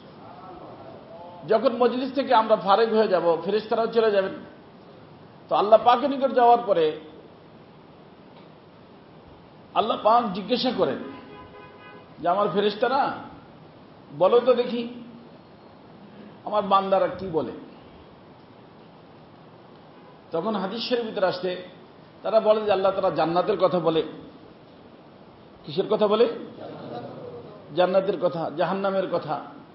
যখন মজলিস থেকে আমরা ফারেগ হয়ে যাব, ফেরেশতারাও চলে যাবেন। তো আল্লাহ পাকের নিকট যাওয়ার পরে আল্লাহ পাক জিজ্ঞাসা করেন যে আমার ফেরেশতারা বলো তো দেখি আমার বান্দারা কি বলে। তখন হাদিস শরীফের ভিতরে আসছে, তারা বলে যে আল্লাহ তাআলা জান্নাতের কথা বলে। কিসের কথা বলে? জান্নাতের কথা, জাহান্নামের কথা,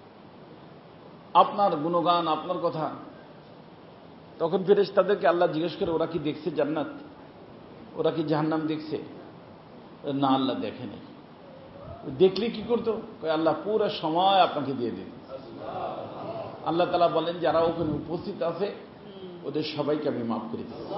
আপনার গুণগান, আপনার কথা। তখন ফেরেশতাদেরকে আল্লাহ জিজ্ঞেস করে, ওরা কি দেখছে জান্নাত? ওরা কি জাহান্নাম দেখছে? না, আল্লাহ দেখেনি। দেখলে কি করতো? আল্লাহ পুরো সময় আপনাকে দিয়ে দিন। আল্লাহ তাআলা বলেন, যারা ওখানে উপস্থিত আছে ওদের সবাইকে আমি মাফ করে দিই।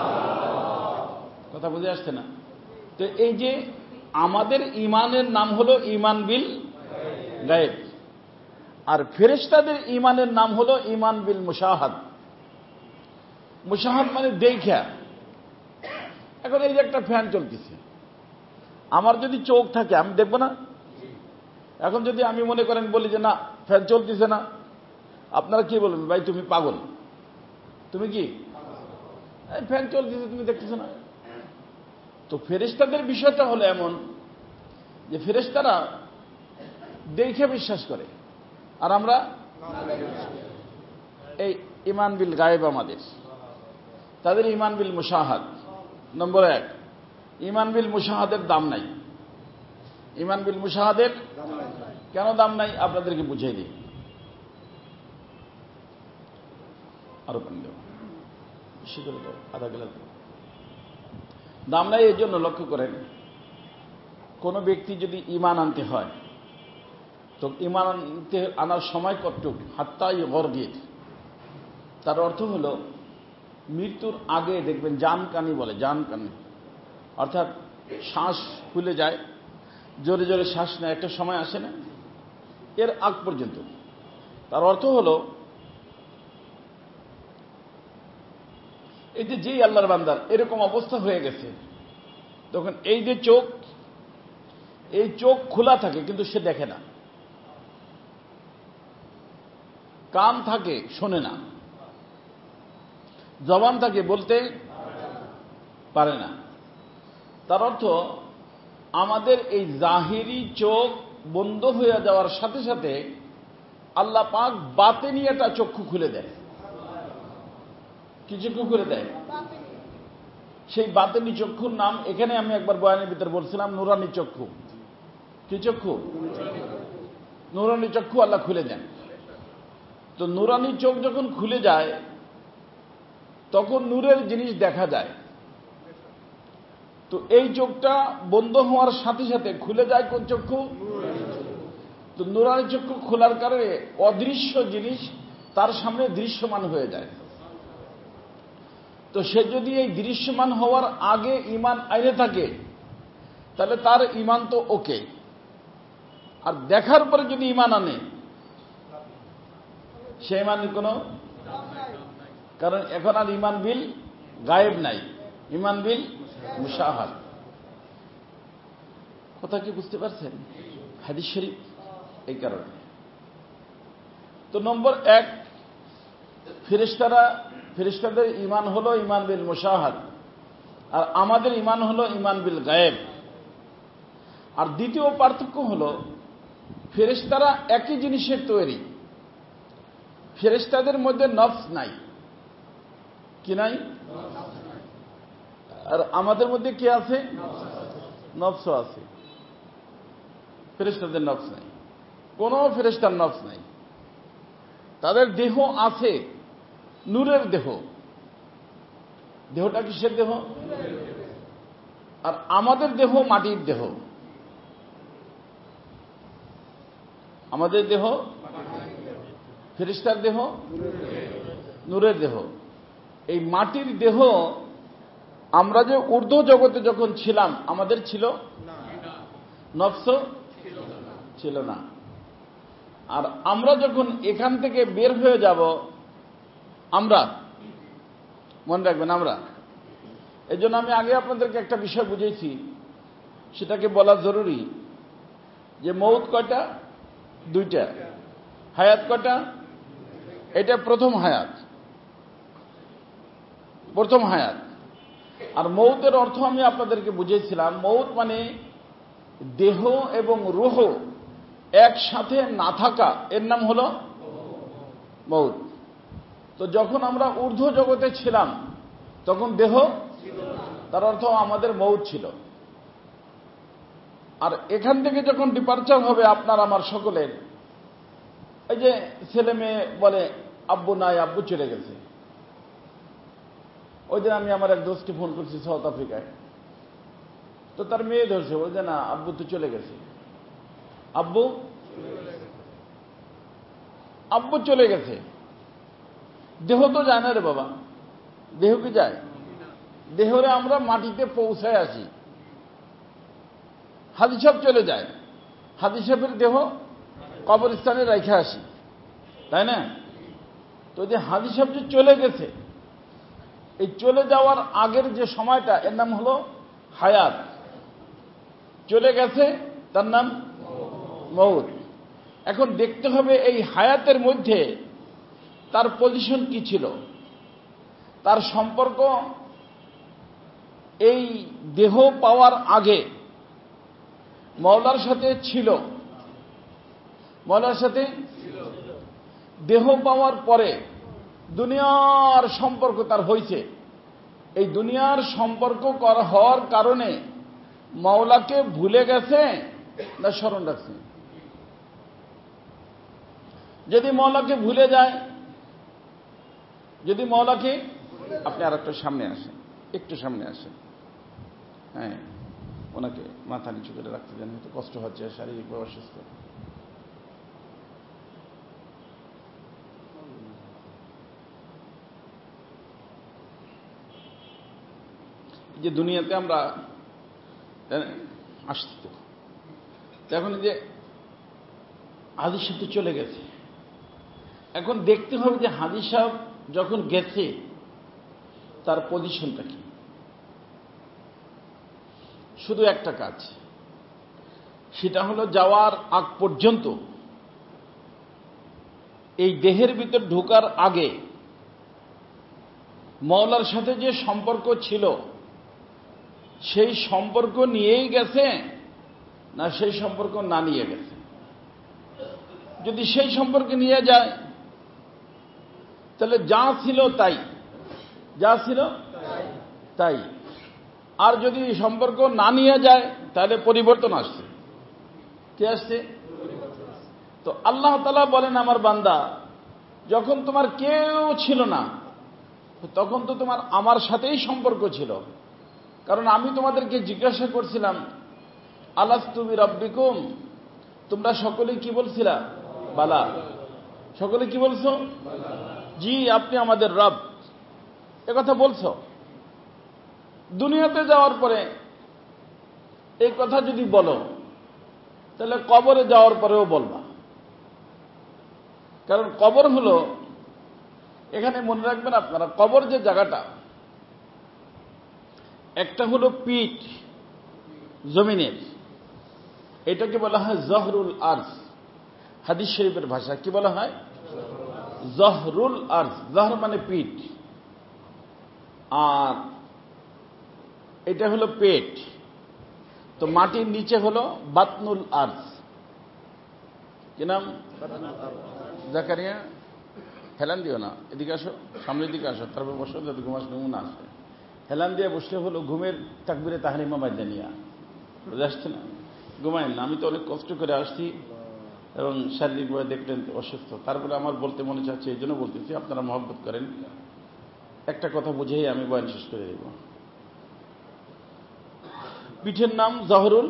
কথা বুঝে আসছে না? তো এই যে আমাদের ঈমানের নাম হলো ঈমান বিল গায়েব। আর ফেরেশতাদের ঈমানের নাম হলো ঈমান বিল মুশাহাদ। মুশাহাদ মানে দেখা। এখন এই যে একটা ফ্যান চলতেছে, আমার যদি চোখ থাকে আমি দেখবো না? এখন যদি আমি মনে করেন বলি যে না ফ্যান চলতেছে না, আপনারা কি বলবেন? ভাই তুমি পাগল, তুমি কি ফ্যান চলতেছে তুমি দেখতেছো না? তো ফেরেশতাদের বিষয়টা হলো এমন যে ফেরেশতারা দেখে বিশ্বাস করে, আর আমরা এই ঈমান বিল গায়েব আমাদের। তাদের ঈমান বিল মুশাহাদ। নম্বর 1, ঈমান বিল মুশাহাদের দাম নাই। ঈমান বিল মুশাহাদের কেন দাম নাই আপনাদেরকে বুঝিয়ে দিই। আরো পানি দেব, বেশি করে দাও, আধা গ্লাস দাও। দাম নাই এই জন্য, লক্ষ্য করেন, কোন ব্যক্তি যদি ঈমান আনতে হয় তো ঈমান আনার সময় কতটুকু? হাত্তা ইগরগির। তার অর্থ হলো মৃত্যুর আগে দেখবেন জানকানি বলে, জানকানি অর্থাৎ শ্বাস ফুলে যায়, জোরে জোরে শ্বাস নেয়, একটা সময় আসে না, এর আগ পর্যন্ত। তার অর্থ হলো এই যে যেই আল্লাহর বান্দার এরকম অবস্থা হয়ে গেছে, তখন এই যে চোখ, এই চোখ খোলা থাকে কিন্তু সে দেখে না, কান থাকে শোনে না, জবান থাকে বলতে পারে না। তার অর্থ আমাদের এই জাহিরি চোখ বন্ধ হয়ে যাওয়ার সাথে সাথে আল্লাহ পাক বাতেনি একটা চক্ষু খুলে দেয়। কি চক্ষু খুলে দেয়? সেই বাতেনি চক্ষুর নাম এখানে আমি একবার বয়ানের ভিতরে বলছিলাম নুরানি চক্ষু। কি চক্ষু? নুরানি চক্ষু আল্লাহ খুলে দেন। তো নুরানি চোখ যখন খুলে যায় তখন নূরের জিনিস দেখা যায়। তো এই চোখটা বন্ধ হওয়ার সাথে সাথে খুলে যায় কোন চক্ষু? তো নুরানি চক্ষু খোলার কারণে অদৃশ্য জিনিস তার সামনে দৃশ্যমান হয়ে যায়। তো সে যদি এই দৃশ্যমান হওয়ার আগে ঈমান আইনে থাকে তাহলে তার ঈমান তো ওকে, আর দেখার পরে যদি ঈমান আনে সে ঈমানের কোনো, কারণ এখন আর ঈমান বিল গায়েব নাই, ঈমান বিল মুশাহাদ। কথা কি বুঝতে পারছেন? হাদিস শরীফ এই কারণে। তো নম্বর 1, ফেরেশতাদের ঈমান হলো ঈমান বিল মুশাহাদ, আর আমাদের ঈমান হলো ঈমান বিল গায়েব। আর দ্বিতীয় পার্থক্য হলো ফেরেশতারা একই জিনিসের তৈরি, ফেরেশতাদের মধ্যে নফস নাই। কি নাই? আর আমাদের মধ্যে কি আছে? নফস আছে। ফেরেশতাদের নফস নাই, কোন ফেরেশতার নফস নাই। তাদের দেহ আছে, নূরের দেহ। দেহটা কিসের দেহ? আর আমাদের দেহ মাটির দেহ। আমাদের দেহ, ফেরেশতার দেহ নূরের দেহ। এই মাটির দেহ আমরা যে ঊর্ধ্ব জগতে যখন ছিলাম আমাদের ছিল নফস ছিল না। আর আমরা যখন এখান থেকে বের হয়ে যাব, আমরা মনে রাখবেন আমরা, এই জন্য আমি আগে আপনাদেরকে একটা বিষয় বুঝিয়েছি, সেটাকে বলা জরুরি যে মৌত কয়টা? 2টা। হায়াত কয়টা? এটা প্রথম হায়াত, প্রথম হায়াত। আর মৌতের অর্থ আমি আপনাদেরকে বুঝিয়েছিলাম, মৌত মানে দেহ এবং রূহ একসাথে না থাকা, এর নাম হলো মৌত। তো যখন আমরা ঊর্ধ্ব জগতে ছিলাম তখন দেহ, তার অর্থ আমাদের মৌত ছিল। আর এখান থেকে যখন ডিপার্চার হবে আপনার আমার সকলের, এই যে ছেলে মেয়ে বলে আব্বু নাই, আব্বু চলে গেছে। ওই দিন আমি আমার এক দোস্তকে ফোন করছি সাউথ আফ্রিকায়, তো তার মেয়ে ধরছে, বলছে না আব্বু তো চলে গেছে, আব্বু আব্বু চলে গেছে। দেহ তো যায় না রে বাবা, দেহ কি যায়? দেহরে আমরা মাটিতে পৌঁছায় আসি, হাদিস সাহেব চলে যায়, হাদিস সাহেবের দেহ কবরস্থানে রেখে আসি, তাই না? তো যে হাজী সাহেব যে চলে গেছে, এই চলে যাওয়ার আগের যে সময়টা এর নাম হলো হায়াত। চলে গেছে তার নাম মউত। এখন দেখতে হবে এই হায়াতের মধ্যে তার পজিশন কি ছিল, তার সম্পর্ক এই দেহ পাওয়ার আগে মওলার সাথে ছিল, মওলার সাথে দেহ পাওয়ার পরে দুনিয়ার সম্পর্ক তার হয়েছে। এই দুনিয়ার সম্পর্ক হওয়ার কারণে মওলাকে ভুলে গেছে না স্মরণ রাখছে? যদি মওলাকে ভুলে যায়, যদি মওলাকে, আপনি আর একটু সামনে আসেন, একটু সামনে আসেন, হ্যাঁ, ওনাকে মাথা নিচু করে রাখতে দেন, হয়তো কষ্ট হচ্ছে, শারীরিকভাবে অসুস্থ। যে দুনিয়াতে আমরা আসছি, তো এখন যে হাজী সাহেব তো চলে গেছে, এখন দেখতে হবে যে হাজী সাহেব যখন গেছে তার পজিশনটা কি। শুধু একটা কাজ, সেটা হলো যাওয়ার আগ পর্যন্ত এই দেহের ভিতর ঢোকার আগে মওলার সাথে যে সম্পর্ক ছিল সেই সম্পর্ক নিয়েই গেছে না সেই সম্পর্ক না নিয়ে গেছে। যদি সেই সম্পর্কে নিয়ে যায় তাহলে যা ছিল তাই, যা ছিল তাই। আর যদি সম্পর্ক না নিয়ে যায় তাহলে পরিবর্তন আসছে। কি আসছে? তো আল্লাহ তাআলা বলেন, আমার বান্দা, যখন তোমার কেউ ছিল না তখন তো তোমার আমার সাথেই সম্পর্ক ছিল। কারণ আমি তোমাদেরকে জিজ্ঞাসা করছিলাম, আলাস্তু বিরাব্বিকুম, তোমরা সকলে কি বলছিলা? বালা। সকলে কি বলছো? জি, আপনি আমাদের রব, একথা বলছো। দুনিয়াতে যাওয়ার পরে এই কথা যদি বলো তাহলে কবরে যাওয়ার পরেও বলবা। কারণ কবর হলো, এখানে মনে রাখবেন আপনারা, কবর যে জায়গাটা, একটা হলো পিঠ জমিনের, এটাকে বলা হয় জহরুল আরজ। হাদিস শরীফের ভাষা কি বলা হয়? জহরুল আরজ। জহর মানে পিঠ, আর এটা হলো পেট। তো মাটির নিচে হলো বাতনুল আরজ। কি নাম? জাকারিয়া, হেলান দিও না, এদিকে আসো, সামনের দিকে আসো, তারপর বসো, যাতে ঘুমাস নমুনা আসে। হেলান দিয়ে বসলে হলো ঘুমের তাকবিরে তাহরিমা বাজদানিয়া, বুঝে আসছে না? ঘুমায় না। আমি তো অনেক কষ্ট করে আসছি এবং শারীরিকভাবে দেখলেন অসুস্থ, তারপরে আমার বলতে মনে চাচ্ছে, এই জন্য বলতেছি, আপনারা মহব্বত করেন। একটা কথা বুঝেই আমি বয়ান শেষ করে দেব। পিঠের নাম জহরুল,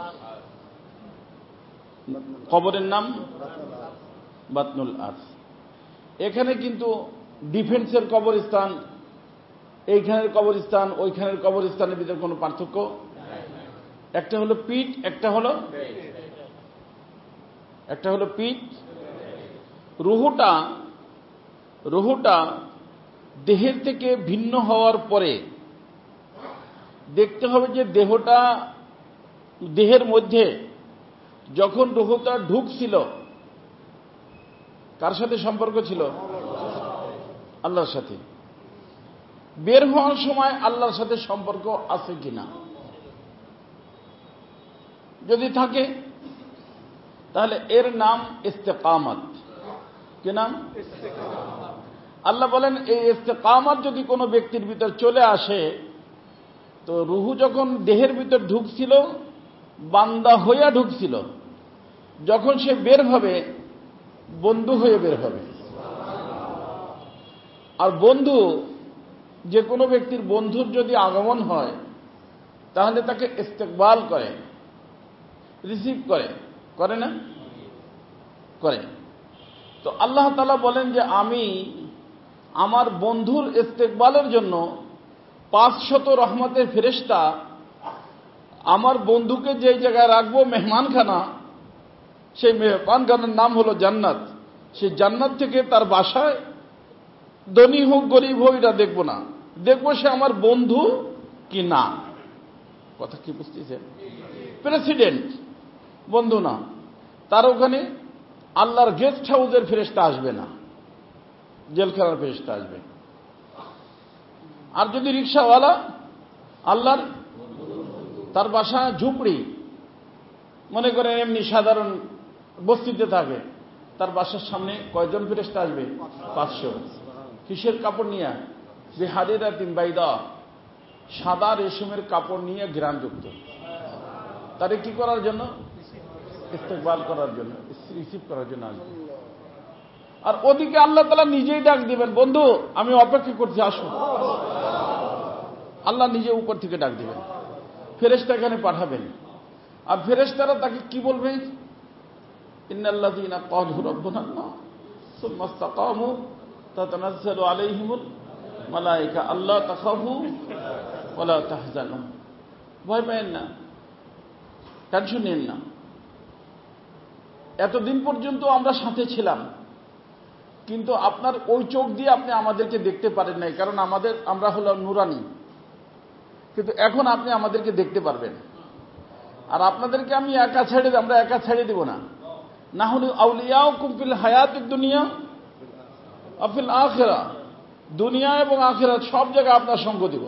কবরের নাম বাতনুল আরজ। এখানে কিন্তু ডিফেন্সের কবরস্থান, এইখানের কবরস্থান, ওইখানের কবরস্থানের ভিতরে কোনো পার্থক্য। একটা হলো পিঠ, একটা হলো পিঠ। রুহুটা দেহের থেকে ভিন্ন হওয়ার পরে দেখতে হবে যে দেহের মধ্যে যখন রুহুটা ঢুকছিল, কার সাথে সম্পর্ক ছিল? আল্লাহর সাথে। বের হওয়ার সময় আল্লাহর সাথে সম্পর্ক আছে কিনা? যদি থাকে তাহলে এর নাম ইস্তেকামত। কি নাম? আল্লাহ বলেন, এই ইস্তেকামত যদি কোনো ব্যক্তির ভিতর চলে আসে, তো রুহু যখন দেহের ভিতর ঢুকছিল, বান্দা হইয়া ঢুকছিল, যখন সে বের হবে বন্ধু হয়ে বের হবে। আর বন্ধু, যে কোনো ব্যক্তির বন্ধুর যদি আগমন হয় তাহলে তাকে ইস্তেকবাল করে, রিসিভ করে না? করে। তো আল্লাহ তাআলা বলেন যে আমি আমার বন্ধুর ইস্তেকবালের জন্য 500 রহমতের ফেরেশতা আমার বন্ধুকে যেই জায়গায় রাখবো, মেহমানখানা, সেই মেহমানখানার নাম হলো জান্নাত। সেই জান্নাত থেকে তার বাসায় ধনী হোক গরিব হোক এটা দেখবো না, দেখবো সে আমার বন্ধু কি না। কথা কি বুঝতেছেন? প্রেসিডেন্ট বন্ধু না, তার ওখানে আল্লাহর গেস্ট হাউসের ফেরেশতা আসবে না, জেলখানার ফেরেশতা আসবে। আর যদি রিক্সাওয়ালা আল্লাহর, তার বাসা ঝুপড়ি, মনে করেন এমনি সাধারণ বস্তিতে থাকে, তার বাসার সামনে কয়জন ফেরেশতা আসবে? 500। কিসের কাপড় নিয়ে? বিহারিরাতিন বাইদা, সাদা রেশমের কাপড় নিয়ে ঘ্রাণযুক্ত। তারে কি করার জন্য? ইস্তেকবাল করার জন্য, রিসিভ করার জন্য আসবে। আর ওদিকে আল্লাহ তাআলা নিজেই ডাক দিবেন, বন্ধু আমি অপেক্ষা করছি, আসো। আল্লাহ নিজে উপর থেকে ডাক দিবেন, ফেরেশতা এখানে পাঠাবেন। আর ফেরেশতারা তাকে কি বলবে? ইন্নাল্লাযীনা ক্বালু রাব্বুনা আল্লাহ সুম্মা ইসতাকামু তাতানাজ্জালু আলাইহিমুল মালায়েকা আল্লা তাখাফু ওয়া লা তাহজানু। ভয় পাবেন না, টেনশন নেন না। এতদিন পর্যন্ত আমরা সাথে ছিলাম, কিন্তু আপনার ওই চোখ দিয়ে আপনি আমাদেরকে দেখতে পারেন নাই, কারণ আমরা হলাম নুরানি। কিন্তু এখন আপনি আমাদেরকে দেখতে পারবেন। আর আপনাদেরকে আমি আমরা একা ছেড়ে দেব না। নাহনু আউলিয়াউকুম ফিল হায়াতিদ দুনিয়া ওয়া ফিল আখিরাহ, দুনিয়া এবং আখিরাত সব জায়গায় আপনার সঙ্গ দিব।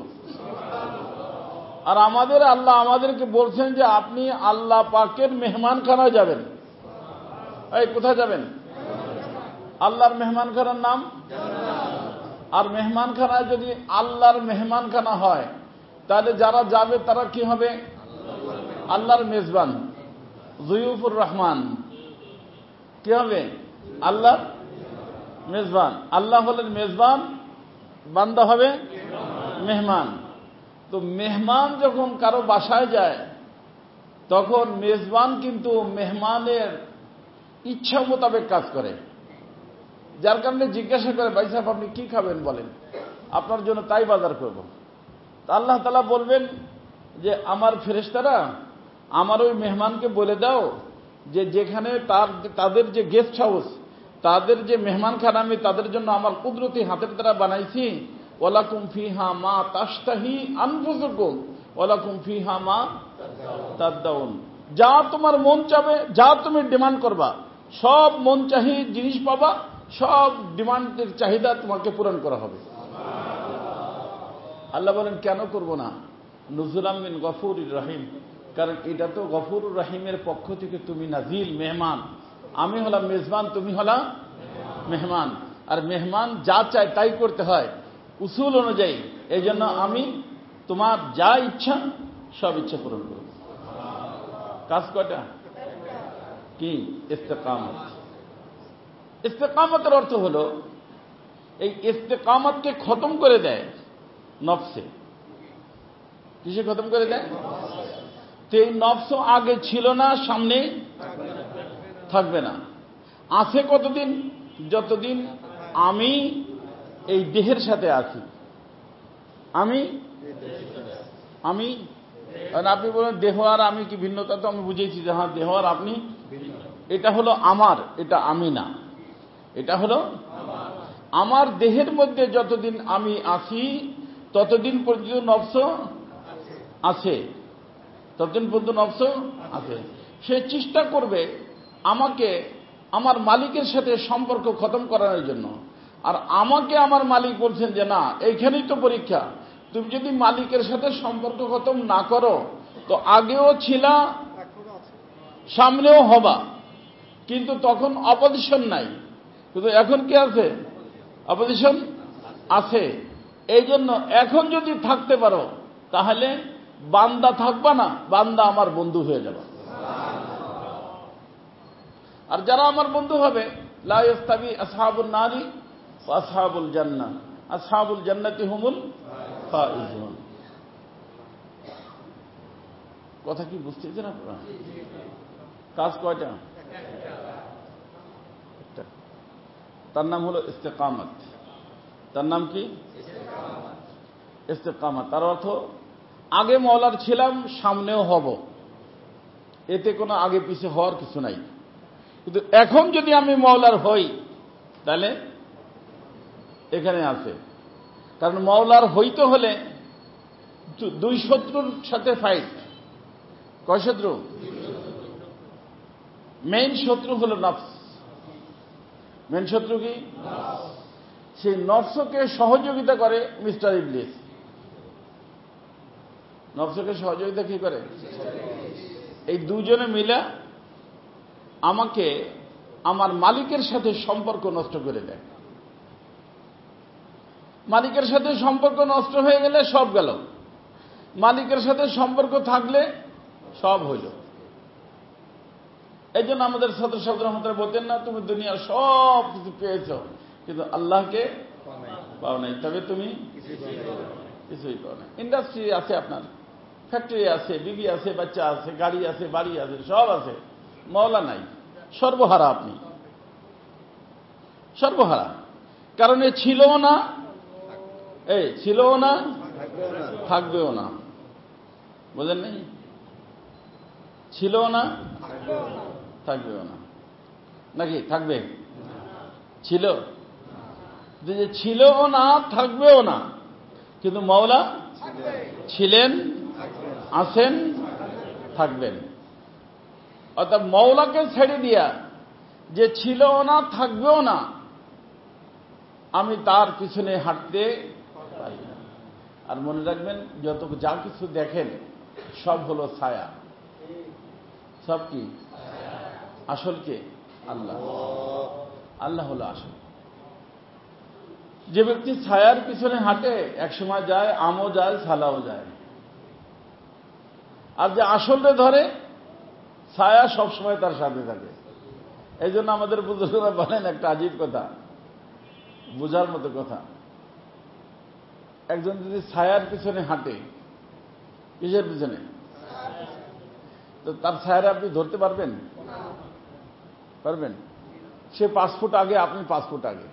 আর আল্লাহ আমাদেরকে বলছেন যে আপনি আল্লাহ পাকের মেহমানখানায় যাবেন। এই কোথায় যাবেন? আল্লাহর মেহমানখানার নাম জান্নাত। আর মেহমানখানায় যদি আল্লাহর মেহমানখানা হয়, তাহলে যারা যাবে তারা কি হবে? আল্লাহর মেজবান, যুয়ুফুর রহমান। কি হবে? আল্লাহর মেজবান। আল্লাহ হলেন মেজবান, বান্দা হবে মেহমান। তো মেহমান যখন কারো বাসায় যায়, তখন মেজবান কিন্তু মেহমানের ইচ্ছা মোতাবেক কাজ করে। যার কারণে জিজ্ঞাসা করে, ভাই সাহেব আপনি কি খাবেন বলেন, আপনার জন্য তাই বাজার করব। তা আল্লাহ তাআলা বলবেন যে আমার ফেরেশতারা আমার ওই মেহমানকে বলে দাও যে যেখানে তাদের যে গেস্ট হাউস, তাদের যে মেহমানখানা আমি তাদের জন্য আমার কুদরতি হাতের দ্বারা বানাইছি, ওয়ালাকুম ফিহা মা তাশতাহি আনফুসুকুম ওয়ালাকুম ফিহা মা তাদদাউন। যা তোমার মন চাবে, যা তুমি ডিমান্ড করবা, সব মন চাহি জিনিস পাবা, সব ডিমান্ডের চাহিদা তোমাকে পূরণ করা হবে। আল্লাহ বলেন কেন করব না? নুজুলাম মিন গফুরির রহিম, কারণ এটা তো গফুরুর রহিমের পক্ষ থেকে তুমি নাজিল মেহমান। আমি হলাম মেজবান, তুমি হলা মেহমান। আর মেহমান যা চায় তাই করতে হয় উসুল অনুযায়ী। এই জন্য আমি তোমার যা ইচ্ছা সব ইচ্ছা পূরণ করব। কাজ কয়টা? কি? ইস্তেকামত। ইস্তেকামতের অর্থ হলো এই ইস্তেকামতকে খতম করে দেয় নফসে। কিসে খতম করে দেয়? তো এই নফস আগে ছিল না, সামনে থাকবে না। আছে কতদিন? যতদিন আমি এই দেহের সাথে আছি। আপনি বলেন দেহ আর আমি কি ভিন্নতা? তো আমি বুঝেছি যে হ্যাঁ দেহ আর আপনি, এটা হলো আমার, এটা আমি না। এটা হলো আমার দেহের মধ্যে যতদিন আমি আছি ততদিন পর্যন্ত নফস আছে, ততদিন পর্যন্ত নফস আছে। সে চেষ্টা করবে আমাকে আমার মালিকের সাথে সম্পর্ক খতম করানোর জন্য। আর আমাকে আমার মালিক বলছেন যে না, এইখানেই তো পরীক্ষা, তুমি যদি মালিকের সাথে সম্পর্ক খতম না করো তো আগেও ছিলা, সামনেও হবা, কিন্তু তখন অপোজিশন নাই। কিন্তু এখন কি আছে? অপোজিশন আছে। এই জন্য এখন যদি থাকতে পারো তাহলে বান্দা থাকবা না, বান্দা আমার বন্ধু হয়ে যাবে। আর যারা আমার বন্ধু হবে, লা ইস্তাবি আসহাবুন নারি ওয়া আসহাবুল জান্নাহ, আসহাবুল জান্নাতি হুমুল ফাইজুন। কথা কি বুঝতেছেন আপনারা? কাজ কয়টা? তার নাম হলো ইস্তেকামত। তার নাম কি? ইস্তেকামত। তার অর্থ আগে মওলার ছিলাম, সামনেও হব, এতে কোনো আগে পিছে হওয়ার কিছু নাই। কিন্তু এখন যদি আমি মাওলার হই তাহলে এখানে আছে। কারণ মাওলার হইতে হলে দুই শত্রুর সাথে ফাইট। কয় শত্রু? মেইন শত্রু হলো নফস। মেইন শত্রু কি? সেই নফসকে সহযোগিতা করে মিস্টার ইবলিস। নফসকে সহযোগিতা কি করে? এই দুজনে মিলে আমাকে আমার মালিকের সাথে সম্পর্ক নষ্ট করে দেয়। মালিকের সাথে সম্পর্ক নষ্ট হয়ে গেলে সব গেল, মালিকের সাথে সম্পর্ক থাকলে সব হইল। এই জন্য আমাদের ছাত্র ছাত্রীরা বলতেন না, তুমি দুনিয়ার সব কিছু পেয়েছ কিন্তু আল্লাহকে পাও নাই, তবে তুমি কিছুই পাও না। ইন্ডাস্ট্রি আছে, আপনার ফ্যাক্টরি আছে, বিবি আছে, বাচ্চা আছে, গাড়ি আছে, বাড়ি আছে, সব আছে, মাওলা নাই, সর্বহারা আপনি, সর্বহারা। কারণ এ ছিলও না, ছিলও না, থাকবেও না। বুঝলেন নাই? ছিলও না, থাকবেও না। নাকি থাকবে? ছিল, যে ছিলও না, থাকবেও না, কিন্তু মাওলা ছিলেন, আছেন, থাকবেন। অর্থাৎ মাওলাকে ছেড়ে দিয়া যে ছিলও না, থাকবেও না, আমি তার পিছনে হাঁটতে পারি না। আর মনে রাখবেন, যত যা কিছু দেখেন সব হলো ছায়া। সব কি? আসল কে? আল্লাহ। আল্লাহ হলো আসল। যে ব্যক্তি ছায়ার পিছনে হাঁটে একসময় যায় আমও যায়, ছালাও যায়। আর যে আসলে ধরে, ছায়া সবসময় তার সাথে থাকে। এই জন্য আমাদের বুজুর্গরা বলেন একটা আজীব কথা, বোঝার মতো কথা। একজন যদি ছায়ার পিছনে হাঁটে, কিসের পিছনে? তো তার ছায়ারে আপনি ধরতে পারবেন? পারবেন? সে 5 ফুট আগে, আপনি 5 ফুট আগে,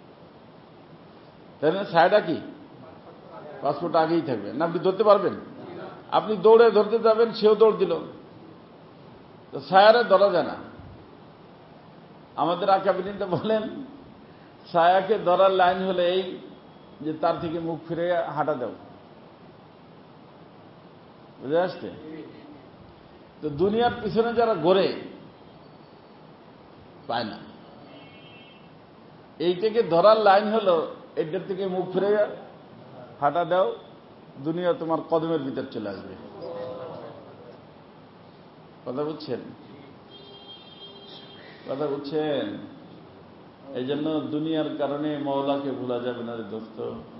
তাই না? ছায়াটা কি 5 ফুট আগেই থাকবে না, আপনি ধরতে পারবেন? আপনি দৌড়ে ধরতে যাবেন, সেও দৌড় দিল, তো ছায়ারে ধরা যায় না। আমাদের আকাবিরিনটা বলেন, ছায়াকে ধরার লাইন হলে এই যে তার থেকে মুখ ফিরে হাঁটা দাও। বুঝে আসছে? তো দুনিয়ার পিছনে যারা ঘোরে পায় না, এইটাকে ধরার লাইন হলো এটার থেকে মুখ ফিরে হাঁটা দাও, দুনিয়া তোমার কদমের ভিতর চলে আসবে। কথা বুঝছেন? কথা বুঝছেন? এই জন্য দুনিয়ার কারণে মাওলাকে ভুলা যাবে না রে দোস্ত।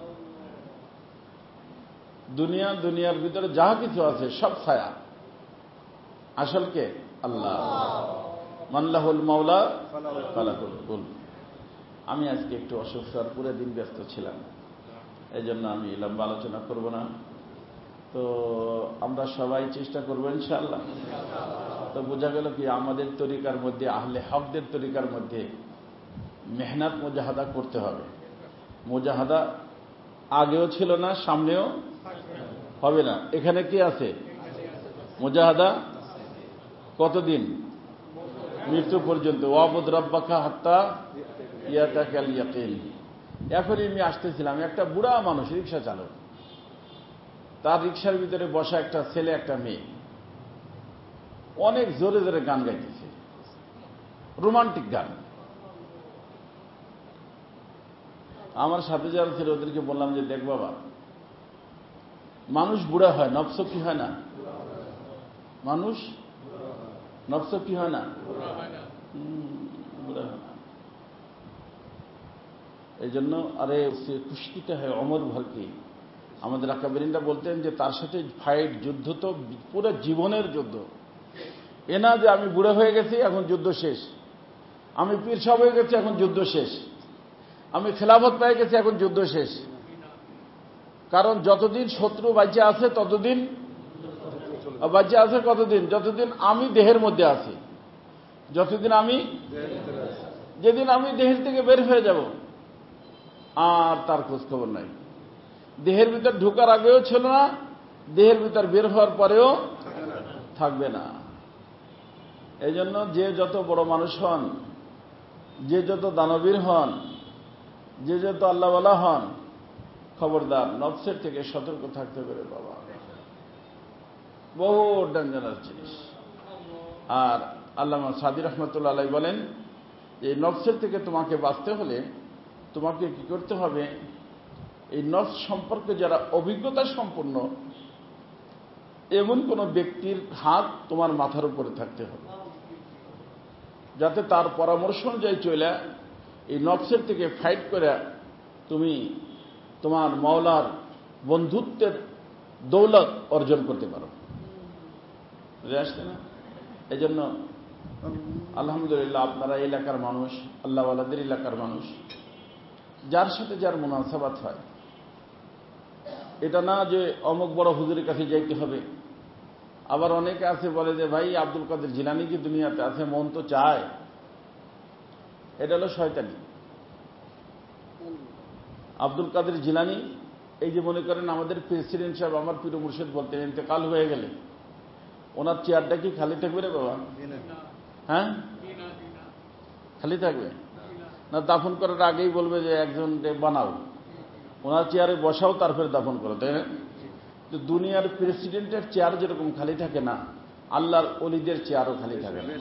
দুনিয়ার ভিতরে যা কিছু আছে সব ছায়া, আসল কে? আল্লাহ। মানলাহুল মাওলা ফালাহুল কুল। আমি আজকে একটু অসুস্থ, আর পুরো দিন ব্যস্ত ছিলাম, এই জন্য আমি লম্বা আলোচনা করব না। তো আমরা সবাই চেষ্টা করবো ইনশাআল্লাহ। তো বোঝা গেল কি, আমাদের তরিকার মধ্যে, আহলে হকদের তরিকার মধ্যে মেহনত মুজাহাদা করতে হবে। মুজাহাদা আগেও ছিল না, সামনেও হবে না। এখানে কি আছে? মুজাহাদা কতদিন? মৃত্যু পর্যন্ত। ওয়াবুদ রাব্বাকা হাত্তা ইয়াতাকাল ইয়াকিন। এখনই আমি আসতেছিলাম, একটা বুড়া মানুষ, রিক্সা চালক, তার রিক্সার ভিতরে বসা একটা ছেলে, একটা মেয়ে, অনেক জোরে জোরে গান গাইতেছে, রোমান্টিক গান। আমার সাথে যারা ছিল ওদেরকে বললাম যে, দেখ বাবা, মানুষ বুড়া হয়, নফস কি হয় না? মানুষ নফস কি হয় না? বুড়া হয় না। এই জন্য আরে কুস্তিতে হয় অমর ভরকে। আমাদের আকাবেরিনরা বলতেন যে তার সাথে ফাইট, যুদ্ধ তো পুরো জীবনের যুদ্ধ। এ না যে আমি বুড়া হয়ে গেছি এখন যুদ্ধ শেষ, আমি পীর সাহেব হয়ে গেছি এখন যুদ্ধ শেষ, আমি খেলাফত পেয়ে গেছি এখন যুদ্ধ শেষ। কারণ যতদিন শত্রু বাঁচে আছে ততদিন বাঁচে আছে, কতদিন? যতদিন আমি দেহের মধ্যে আছি, যতদিন আমি, যেদিন আমি দেহের থেকে বের হয়ে যাব আর তার খোঁজ খবর নাই। দেহের ভিতর ঢোকার আগেও ছিল না, দেহের ভিতর বের হওয়ার পরেও থাকবে না। এই জন্য যে যত বড় মানুষ হন, যে যত দানবীর হন, যে যত আল্লাহওয়ালা হন, খবরদার নফসের থেকে সতর্ক থাকতে পারে বাবা, বহু ডেঞ্জারাস জিনিস। আর আল্লামা সাদি রহমতুল্লাহ আলাইহি বলেন যে নফসের থেকে তোমাকে বাঁচতে হলে তোমাকে কি করতে হবে, এই নফস সম্পর্কে যারা অভিজ্ঞতা সম্পন্ন এমন কোন ব্যক্তির হাত তোমার মাথার উপরে থাকতে হবে, যাতে তার পরামর্শ অনুযায়ী চলে এই নফসের থেকে ফাইট করে তুমি তোমার মাওলার বন্ধুত্বের দৌলত অর্জন করতে পারো। বুঝে আসছে না? এই জন্য আলহামদুলিল্লাহ আপনারা এলাকার মানুষ, আল্লাহওয়ালাদের এলাকার মানুষ, যার সাথে যার মুনাসাবাত হয়, এটা না যে অমুক বড় হুজুরের কাছে যাইতে হবে। আবার অনেকে আছে বলে যে ভাই আব্দুল কাদের জিলানী কি দুনিয়াতে আছে, মন তো চায়। এটা হলো শয়তানি। আব্দুল কাদের জিলানী, এই যে মনে করেন আমাদের প্রেসিডেন্ট সাহেব, আমার প্রিয় মুর্শিদ বলতেন, ইন্তেকাল হয়ে গেলে ওনার চেয়ারটা কি খালি থাকবে রে বাবা? হ্যাঁ, খালি থাকবে না? দাফন করার আগেই বলবে যে একজন বানাও, ওনার চেয়ারে বসাও, তারপরে দাফন করো, তাই না? তো দুনিয়ার প্রেসিডেন্টের চেয়ার যেরকম খালি থাকে না, আল্লাহর ওলিদের চেয়ারও খালি থাকে না।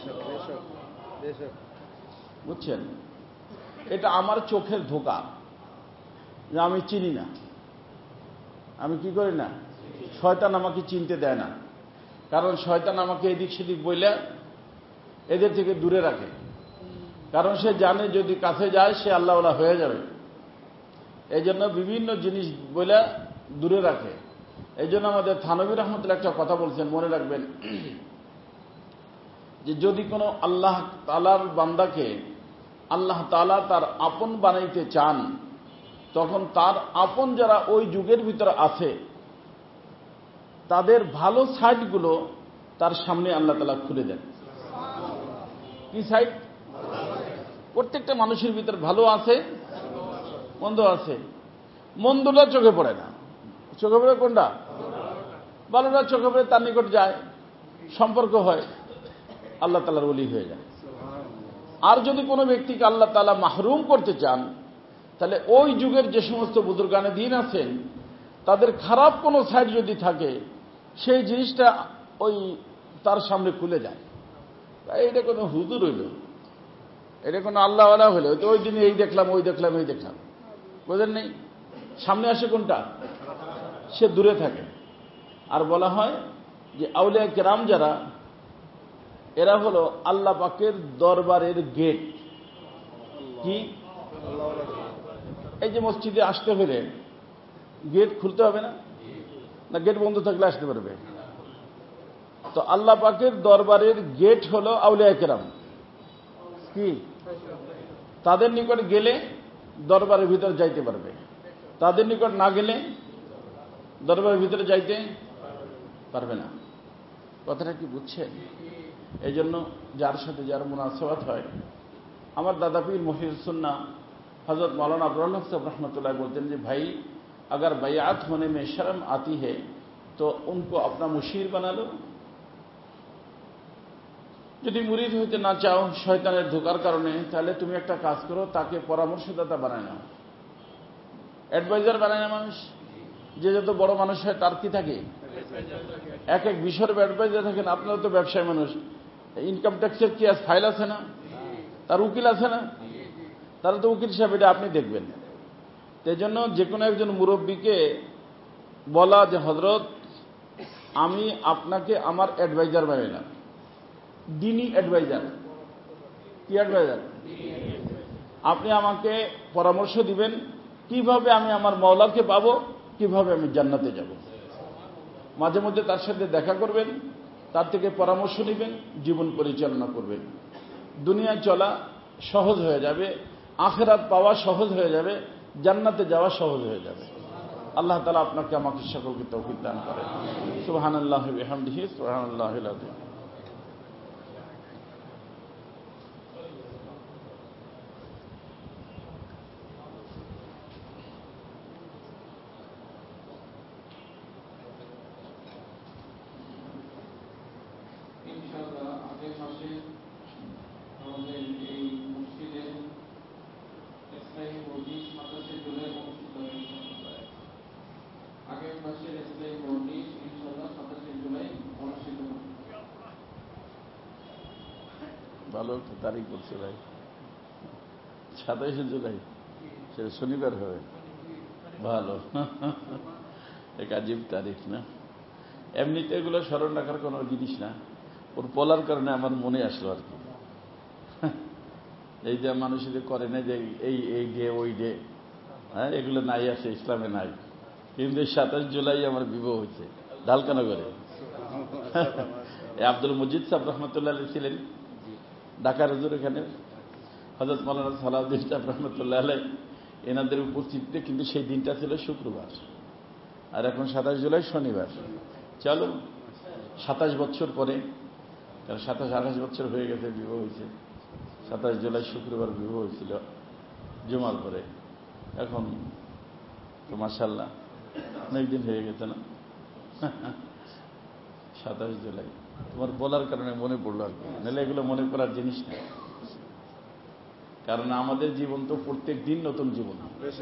বুঝছেন? এটা আমার চোখের ধোঁকা, যে আমি চিনি না, আমি কি করি না, শয়তান আমাকে চিনতে দেয় না। কারণ শয়তান আমাকে এদিক সেদিক বইলে এদের থেকে দূরে রাখে। কারণ সে জানে যদি কাছে যায় সে আল্লাহওয়ালা হয়ে যাবে। এই জন্য বিভিন্ন জিনিস বলে দূরে রাখে। এই জন্য আমাদের থানভী রহমতুল্লাহ একটা কথা বলছেন, মনে রাখবেন, যে যদি কোনো আল্লাহ তাআলার বান্দাকে আল্লাহ তাআলা তার আপন বানাইতে চান, তখন তার আপন যারা ওই যুগের ভিতরে আছে তাদের ভালো সাইডগুলো তার সামনে আল্লাহ তাআলা খুলে দেন। কি সাইড? প্রত্যেকটা মানুষের ভিতরে ভালো আছে, মন্দ আছে। মন্দটা চোখে পড়ে না, চোখে পড়ে কোনটা? ভালোটা চোখে পড়ে, তার নিকট যায়, সম্পর্ক হয়, আল্লাহ তাআলার ওলি হয়ে যায়। আর যদি কোনো ব্যক্তিকে আল্লাহ তাআলা মাহরুম করতে চান, তাহলে ওই যুগের যে সমস্ত বুজুর্গানে দ্বীন আছেন তাদের খারাপ কোনো সাইড যদি থাকে, সেই জিনিসটা ওই তার সামনে খুলে যায়। এইটা কোনো হুজুর হইল, এটা কোনো আল্লাহওয়ালা হইল, ওই দিনে এই দেখলাম, ওই দেখলাম, এই দেখলাম, বোঝেন নেই? সামনে আসে কোনটা? সে দূরে থাকে। আর বলা হয় যে আউলিয়া কেরাম যারা, এরা হলো আল্লাহ পাকের দরবারের গেট। কি? এই যে মসজিদে আসতে হলে গেট খুলতে হবে না? না গেট বন্ধ থাকলে আসতে পারবে? তো আল্লাহ পাকের দরবারের গেট হলো আউলিয়া কেরাম। কি? তাদের নিকট গেলে দরবারের ভিতরে যাইতে পারবে, তাদের নিকট না গেলে দরবারের ভিতরে যাইতে পারবে না। কথাটা কি বুঝছেন? এই জন্য যার সাথে যার মুনাসাবাত হয়, আমার দাদা পীর মুহিউস সুন্নাহ हजरत मौलाना अब्दुल हक साहब रहमतुल्लाह बोलते हैं, भाई अगर बैआत होने में शर्म आती है तो उनको अपना मुशीर बना लो। যদি মুরিদ হইতে না চাও শয়তানের ধোঁকার কারণে, তাহলে তুমি একটা কাজ করো, তাকে পরামর্শদাতা বানায় নাও, অ্যাডভাইজার বানায় না। মানুষ যে যত বড় মানুষ হয় তার কি থাকে, এক এক বিষয়ের অ্যাডভাইজার থাকেন। আপনারা তো ব্যবসায়ী মানুষ, ইনকাম ট্যাক্সের কি ফাইল আছে না, তার উকিল আছে না, তারা তো উকিল সাহেব, এটা আপনি দেখবেন। সেই জন্য যে কোনো একজন মুরব্বীকে বলা যে হযরত আমি আপনাকে আমার অ্যাডভাইজার বানাইলাম, দ্বীনি অ্যাডভাইজার। কি অ্যাডভাইজার? আপনি আমাকে পরামর্শ দিবেন কিভাবে আমি আমার মাওলাকে পাবো, কিভাবে আমি জান্নাতে যাব। মাঝে মধ্যে তার সাথে দেখা করবেন, তার থেকে পরামর্শ নেবেন, জীবন পরিচালনা করবেন। দুনিয়ায় চলা সহজ হয়ে যাবে, আখিরাত পাওয়া সহজ হয়ে যাবে, জান্নাতে যাওয়া সহজ হয়ে যাবে। আল্লাহ তাআলা আপনাকে আমাকে সকলকে তৌফিক দান করেন। সুবহানাল্লাহি ওয়া বিহামদিহি, সুবহানাল্লাহিল আযীম। ইনশাআল্লাহ আগের মাসে ভালো একটা তারিখ করছে ভাই, 27শে জুলাই, সেটা শনিবার হবে। ভালো, এক আজীব তারিখ না? এমনিতে এগুলো স্মরণ রাখার কোনো জিনিস না, ওর বলার কারণে আমার মনে আসলো আর কি। এই যে মানুষের করে না যে এই ডে ওই ডে, হ্যাঁ, এগুলো নাই আছে, ইসলামে নাই। কিন্তু 27 জুলাই আমার বিবাহ হয়েছে ঢালকানগরে। আব্দুল মজিদ সাহেব রহমতুল্লাহ আলাই ছিলেন ঢাকার হুজুর, এখানে হযরত মাওলানা সালাউদ্দিন সাহেব রহমতুল্লাহ আলাই, এনাদের উপস্থিতিতে কিন্তু সেই দিনটা ছিল শুক্রবার, আর এখন 27 জুলাই শনিবার। চলো 27 বছর পরে, কারণ 27-28 বছর হয়ে গেছে বিবাহ হয়েছে, 27 জুলাই শুক্রবার বিবাহ হয়েছিল জুমার পরে। এখন তো মাশাআল্লাহ অনেকদিন হয়ে গেছে না? 27 জুলাই তোমার বলার কারণে মনে পড়লো আর কি, নাহলে এগুলো মনে করার জিনিস না। কারণ আমাদের জীবন তো প্রত্যেক দিন নতুন জীবন,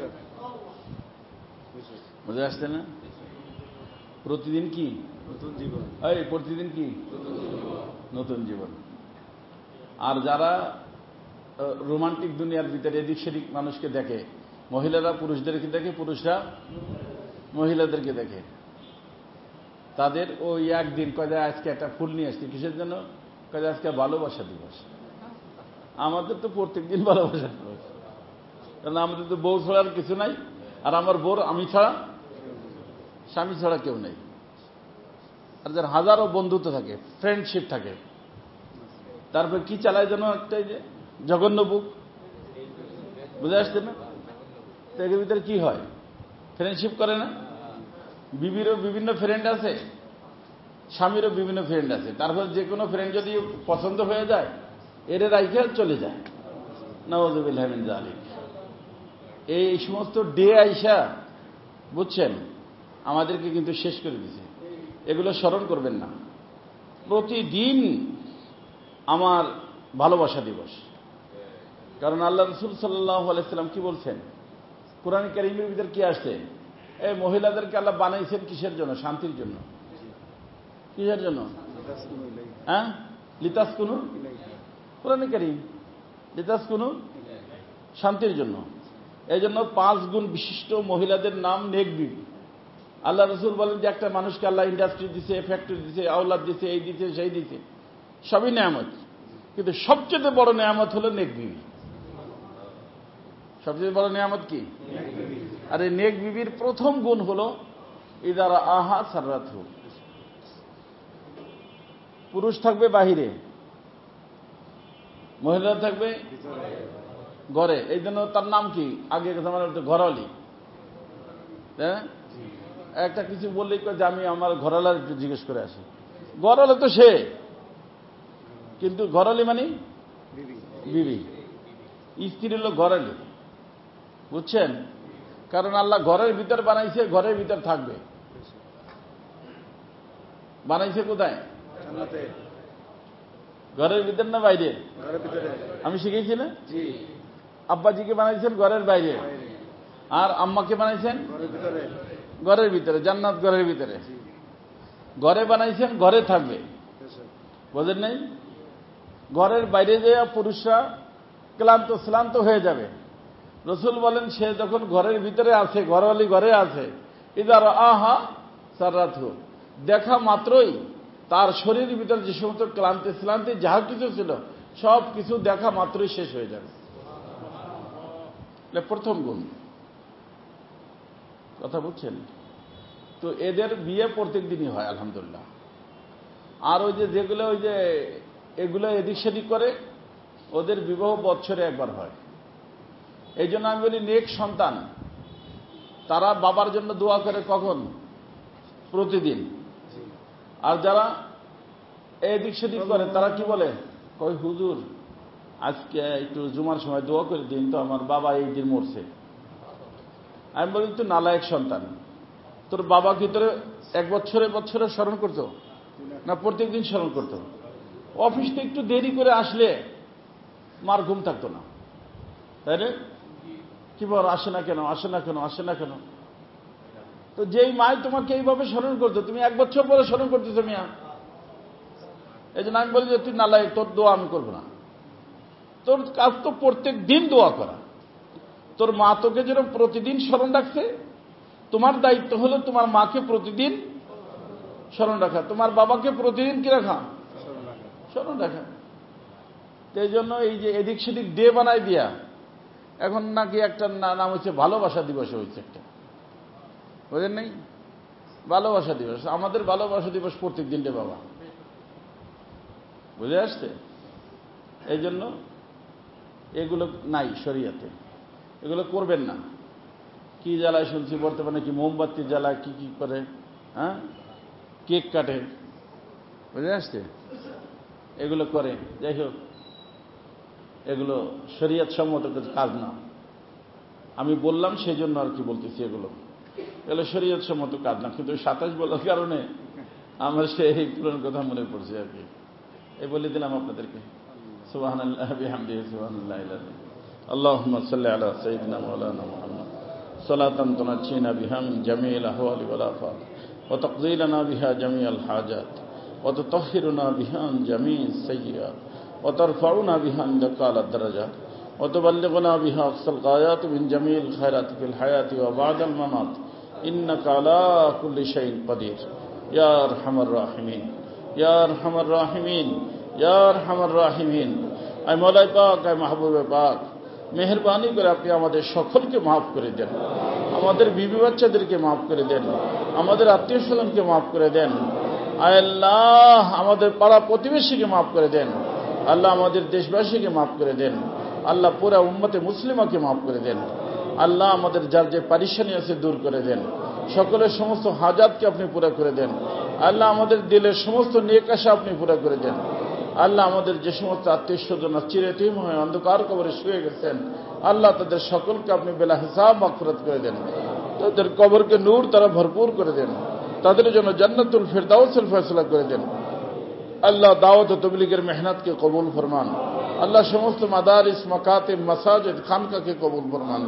বুঝে আসছে না? প্রতিদিন কি নতুন জীবন, এই প্রতিদিন কি নতুন জীবন। আর যারা রোমান্টিক দুনিয়ার ভিতরে এদিক সেদিক মানুষকে দেখে, মহিলারা পুরুষদেরকে দেখে, পুরুষরা মহিলাদেরকে দেখে, তাদের ওই একদিন কয়ে আজকে একটা ফুল নিয়ে আসছে, কিসের জন্য? কয়ে আজকে ভালোবাসা দিবস। আমাদের তো প্রত্যেক দিন ভালোবাসা দিবস, কারণ আমাদের তো বউ ছাড়ার কিছু নাই, আর আমার বউর আমি ছাড়া, স্বামী ছাড়া কেউ নেই। আর যার হাজারো বন্ধুত্ব থাকে, ফ্রেন্ডশিপ থাকে, তারপর কি চালায় যেন একটা যে জঘন্য বুক, বুঝে আসছে না? তো এর ভিতরে কি হয়? ফ্রেন্ডশিপ করে না? বিবিরও বিভিন্ন ফ্রেন্ড আছে, স্বামীরও বিভিন্ন ফ্রেন্ড আছে, তারপর যে কোনো ফ্রেন্ড যদি পছন্দ হয়ে যায় এর রাইখে চলে যায়। নাউযুবিল্লাহি মিন যালিক। এই সমস্ত ডে আইসা, বুঝছেন, আমাদেরকে কিন্তু শেষ করে দিয়েছে। এগুলো স্মরণ করবেন না। প্রতিদিন আমার ভালোবাসা দিবস, কারণ আল্লাহ রাসূল সাল্লাল্লাহু আলাইহি সাল্লাম কি বলছেন? কোরআন কারীমের ভিতর কি আসছে? এই মহিলাদেরকে আল্লাহ বানাইছেন কিসের জন্য? শান্তির জন্য। কিসের জন্য? হ্যাঁ, লিতাসকুনু, কোরআন কারীম লিতাসকুনু, শান্তির জন্য। এই জন্য 5 গুণ বিশিষ্ট মহিলাদের নাম নেক বিবি। আল্লাহ রাসূল বলেন যে একটা মানুষকে আল্লাহ ইন্ডাস্ট্রি দিছে, ফ্যাক্টরি দিছে, আওলাদ দিছে, এই দিছে, সেই দিছে, সবই নেয়ামত, কিন্তু সবচেয়ে বড় নেয়ামত হলো নেক বিবি। সবচেয়ে বড় নেয়ামত কি? আর এই নেক বিবির প্রথম গুণ হলো ইদারা আহা সাররাতহু। পুরুষ থাকবে বাহিরে, মহিলা থাকবে ঘরে। এই জন্য তার নাম কি? আগে ঘরওয়ালি। হ্যাঁ, একটা কিছু বললেই যে আমি আমার ঘরওয়ালার একটু জিজ্ঞেস করে আসি। ঘরওয়ালা তো সে, কিন্তু ঘরওয়ালি মানে বিবি, স্ত্রী হলো ঘরওয়ালি, বুঝছেন? কারণ আল্লাহ ঘরের ভিতর বানাইছে, ঘরের ভিতর থাকবে। বানাইছে কোথায়? ঘরের ভিতর না বাইরে? আমি শিখেছি না? আব্বাজিকে বানাইছেন ঘরের বাইরে, আর আম্মাকে বানাইছেন ঘরের ভিতরে। জান্নাত ঘরের ভিতরে, ঘরে বানাইছেন, ঘরে থাকবে, বোঝেন নাই? ঘরের বাইরে যেয়ে পুরুষরা ক্লান্ত হয়ে যাবে। রাসূল বলেন সে যখন ঘরের ভিতরে আছে, ঘরওয়ালি ঘরে আছে, ইদার আহা সাররাতহু, দেখা মাত্রই তার শরীরের ভিতরে যে সমস্ত ক্লান্তি যাহা কিছু ছিল সব কিছু দেখা মাত্রই শেষ হয়ে যাবে। প্রথম গুণ, কথা বুঝছেন? তো এদের বিয়ে প্রত্যেক দিনই হয় আলহামদুলিল্লাহ। আর ওই যে যেগুলো ওই যে এগুলো এদিক সেদিক করে, ওদের বিবাহ বছরে একবার হয়। এই জন্য আমি বলি নেক সন্তান তারা বাবার জন্য দোয়া করে কখন? প্রতিদিন। আর যারা এদিক সেদিক করে তারা কি বলে? কই হুজুর আজকে একটু জুমার সময় দোয়া করে দিন তো, আমার বাবা এই দিন মরছে। আমি বলি তুই নালায়েক সন্তান, তোর বাবা কি তোর 1 বছরে স্মরণ করতো না প্রত্যেক দিন স্মরণ করতো? অফিস থেকে একটু দেরি করে আসলে মার ঘুম থাকতো না, তাই না? কি বল, আসে না কেন? তো যেই মাই তোমাকে এইভাবে স্মরণ করতো, তুমি 1 বছর পরে স্মরণ করতেছো মিয়া। এই জন্য আমি বলি যে তুই নালায়েক, তোর দোয়া আমি করবো না। তোর কাজ তো প্রত্যেক দিন দোয়া করা। তোর মা তোকে যেরকম প্রতিদিন স্মরণ রাখছে, তোমার দায়িত্ব হলো তোমার মাকে প্রতিদিন স্মরণ রাখা, তোমার বাবাকে প্রতিদিন কি রাখা, স্মরণ রাখা। এই জন্য এই যে এদিক সেদিক ডে বানাই দিয়া, এখন নাকি একটা নাম হচ্ছে ভালোবাসা দিবস হয়েছে একটা, বুঝলেন নাই? ভালোবাসা দিবস, আমাদের ভালোবাসা দিবস প্রত্যেক দিনটা বাবা, বুঝে আসছে? এই জন্য এগুলো নাই শরীয়তে, এগুলো করবেন না। কি জ্বালায় শুনছি বর্তমানে, কি মোমবাতি জ্বালায়, কি কি করে, হ্যাঁ, কেক কাটে, বুঝে আসছে? এগুলো করে। যাই হোক, এগুলো শরীয়ত সম্মত কাজ না। আমি বললাম সেই জন্য আর কি বলতেছি, এগুলো শরীয়ত সম্মত কাজ না। কিন্তু 27 বলার কারণে আমার সেই পুরনো কথা মনে পড়ছে আর কি, এই বলে দিলাম আপনাদেরকে। সুবহানাল্লাহ বিহামদিহি সুবহানাল্লাহিল আযীম। আল্লাহুম্মা সাল্লি আলা সাইয়্যিদিনা মাওলানা মুহাম্মদ সালাতান তুনাজ্জিনা বিহা মিন জামিইল আহওয়ালি ওয়াল আফাত ওয়া তাকযী লানা বিহা জামিআল হাজাত ওয়া তুতাহহিরুনা বিহা মিন জামিইস সাইয়্যাত ওয়া তারফাউনা বিহা ইনদাকা আলা দারাজাত ওয়া তুবাল্লিগুনা বিহা আকসাল গায়াত মিন জামিইল খায়রাতি ফিল হায়াতি ওয়া বা'দাল মামাত ইন্নাকা আলা কুল্লি শাইইন কাদির ইয়া আরহামার রাহিমিন ইয়া আরহামার রাহিমিন ইয়া আরহামার রাহিমিন। আয় মওলাই পাক, আয় মাহবুবে পাক, মেহেরবানি করে আপনি আমাদের সকলকে মাফ করে দেন, আমাদের বিবি বাচ্চাদেরকে মাফ করে দেন, আমাদের আত্মীয় স্বজনকে মাফ করে দেন। আয় আল্লাহ, আমাদের পাড়া প্রতিবেশীকে মাফ করে দেন। আল্লাহ, আমাদের দেশবাসীকে মাফ করে দেন। আল্লাহ, পুরা উম্মতে মুসলিমাকে মাফ করে দেন। আল্লাহ, আমাদের যার যে পারিশানি আছে দূর করে দেন, সকলের সমস্ত হাজাতকে আপনি পুরা করে দেন। আল্লাহ, আমাদের দিলের সমস্ত নেক আশা আপনি পুরা করে দেন। আল্লাহ, আমাদের যে সমস্ত আত্মীয় স্বজন চিরতিম হয়ে অন্ধকার কবরে শুয়ে গেছেন, আল্লাহ তাদের সকলকে আপনি বেলা হিসাব মাগফিরাত করে দেন, তাদের কবরকে নূর তারা ভরপুর করে দেন, তাদের জন্য জান্নাতুল ফিরদাউসের ফয়সালা করে দেন। আল্লাহ, দাওয়াত ও তাবলীগের মেহনতকে কবুল ফরমান। আল্লাহ, সমস্ত মাদারিস, মাকাতিব, মাসাজিদ, খানকাকে কবুল ফরমান।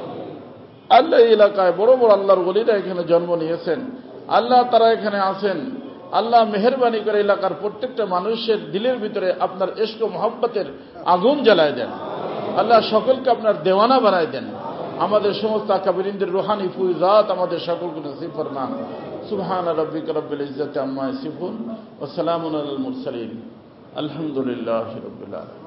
আল্লাহ, এই এলাকায় বড় বড় আল্লাহর ওলিরা এখানে জন্ম নিয়েছেন, আল্লাহ তারা এখানে আছেন। আল্লাহ, মেহেরবানি করে এলাকার প্রত্যেকটা মানুষের দিলের ভিতরে আপনার ইশক ও মহব্বতের আগুন জ্বালায় দেন। আল্লাহ, সকলকে আপনার দেওয়ানা বানায় দেন। আমাদের সমস্ত আকাবিরিনদের রুহানি ফুয়জাত আমাদের সকলকে নসিব ফরমান। সুবহানা রাব্বিকা রাব্বিল ইজ্জাতি আম্মা ইয়াসিফুন ওয়া সালামুন আলাল মুরসালিন আলহামদুলিল্লাহি রাব্বিল আলামিন।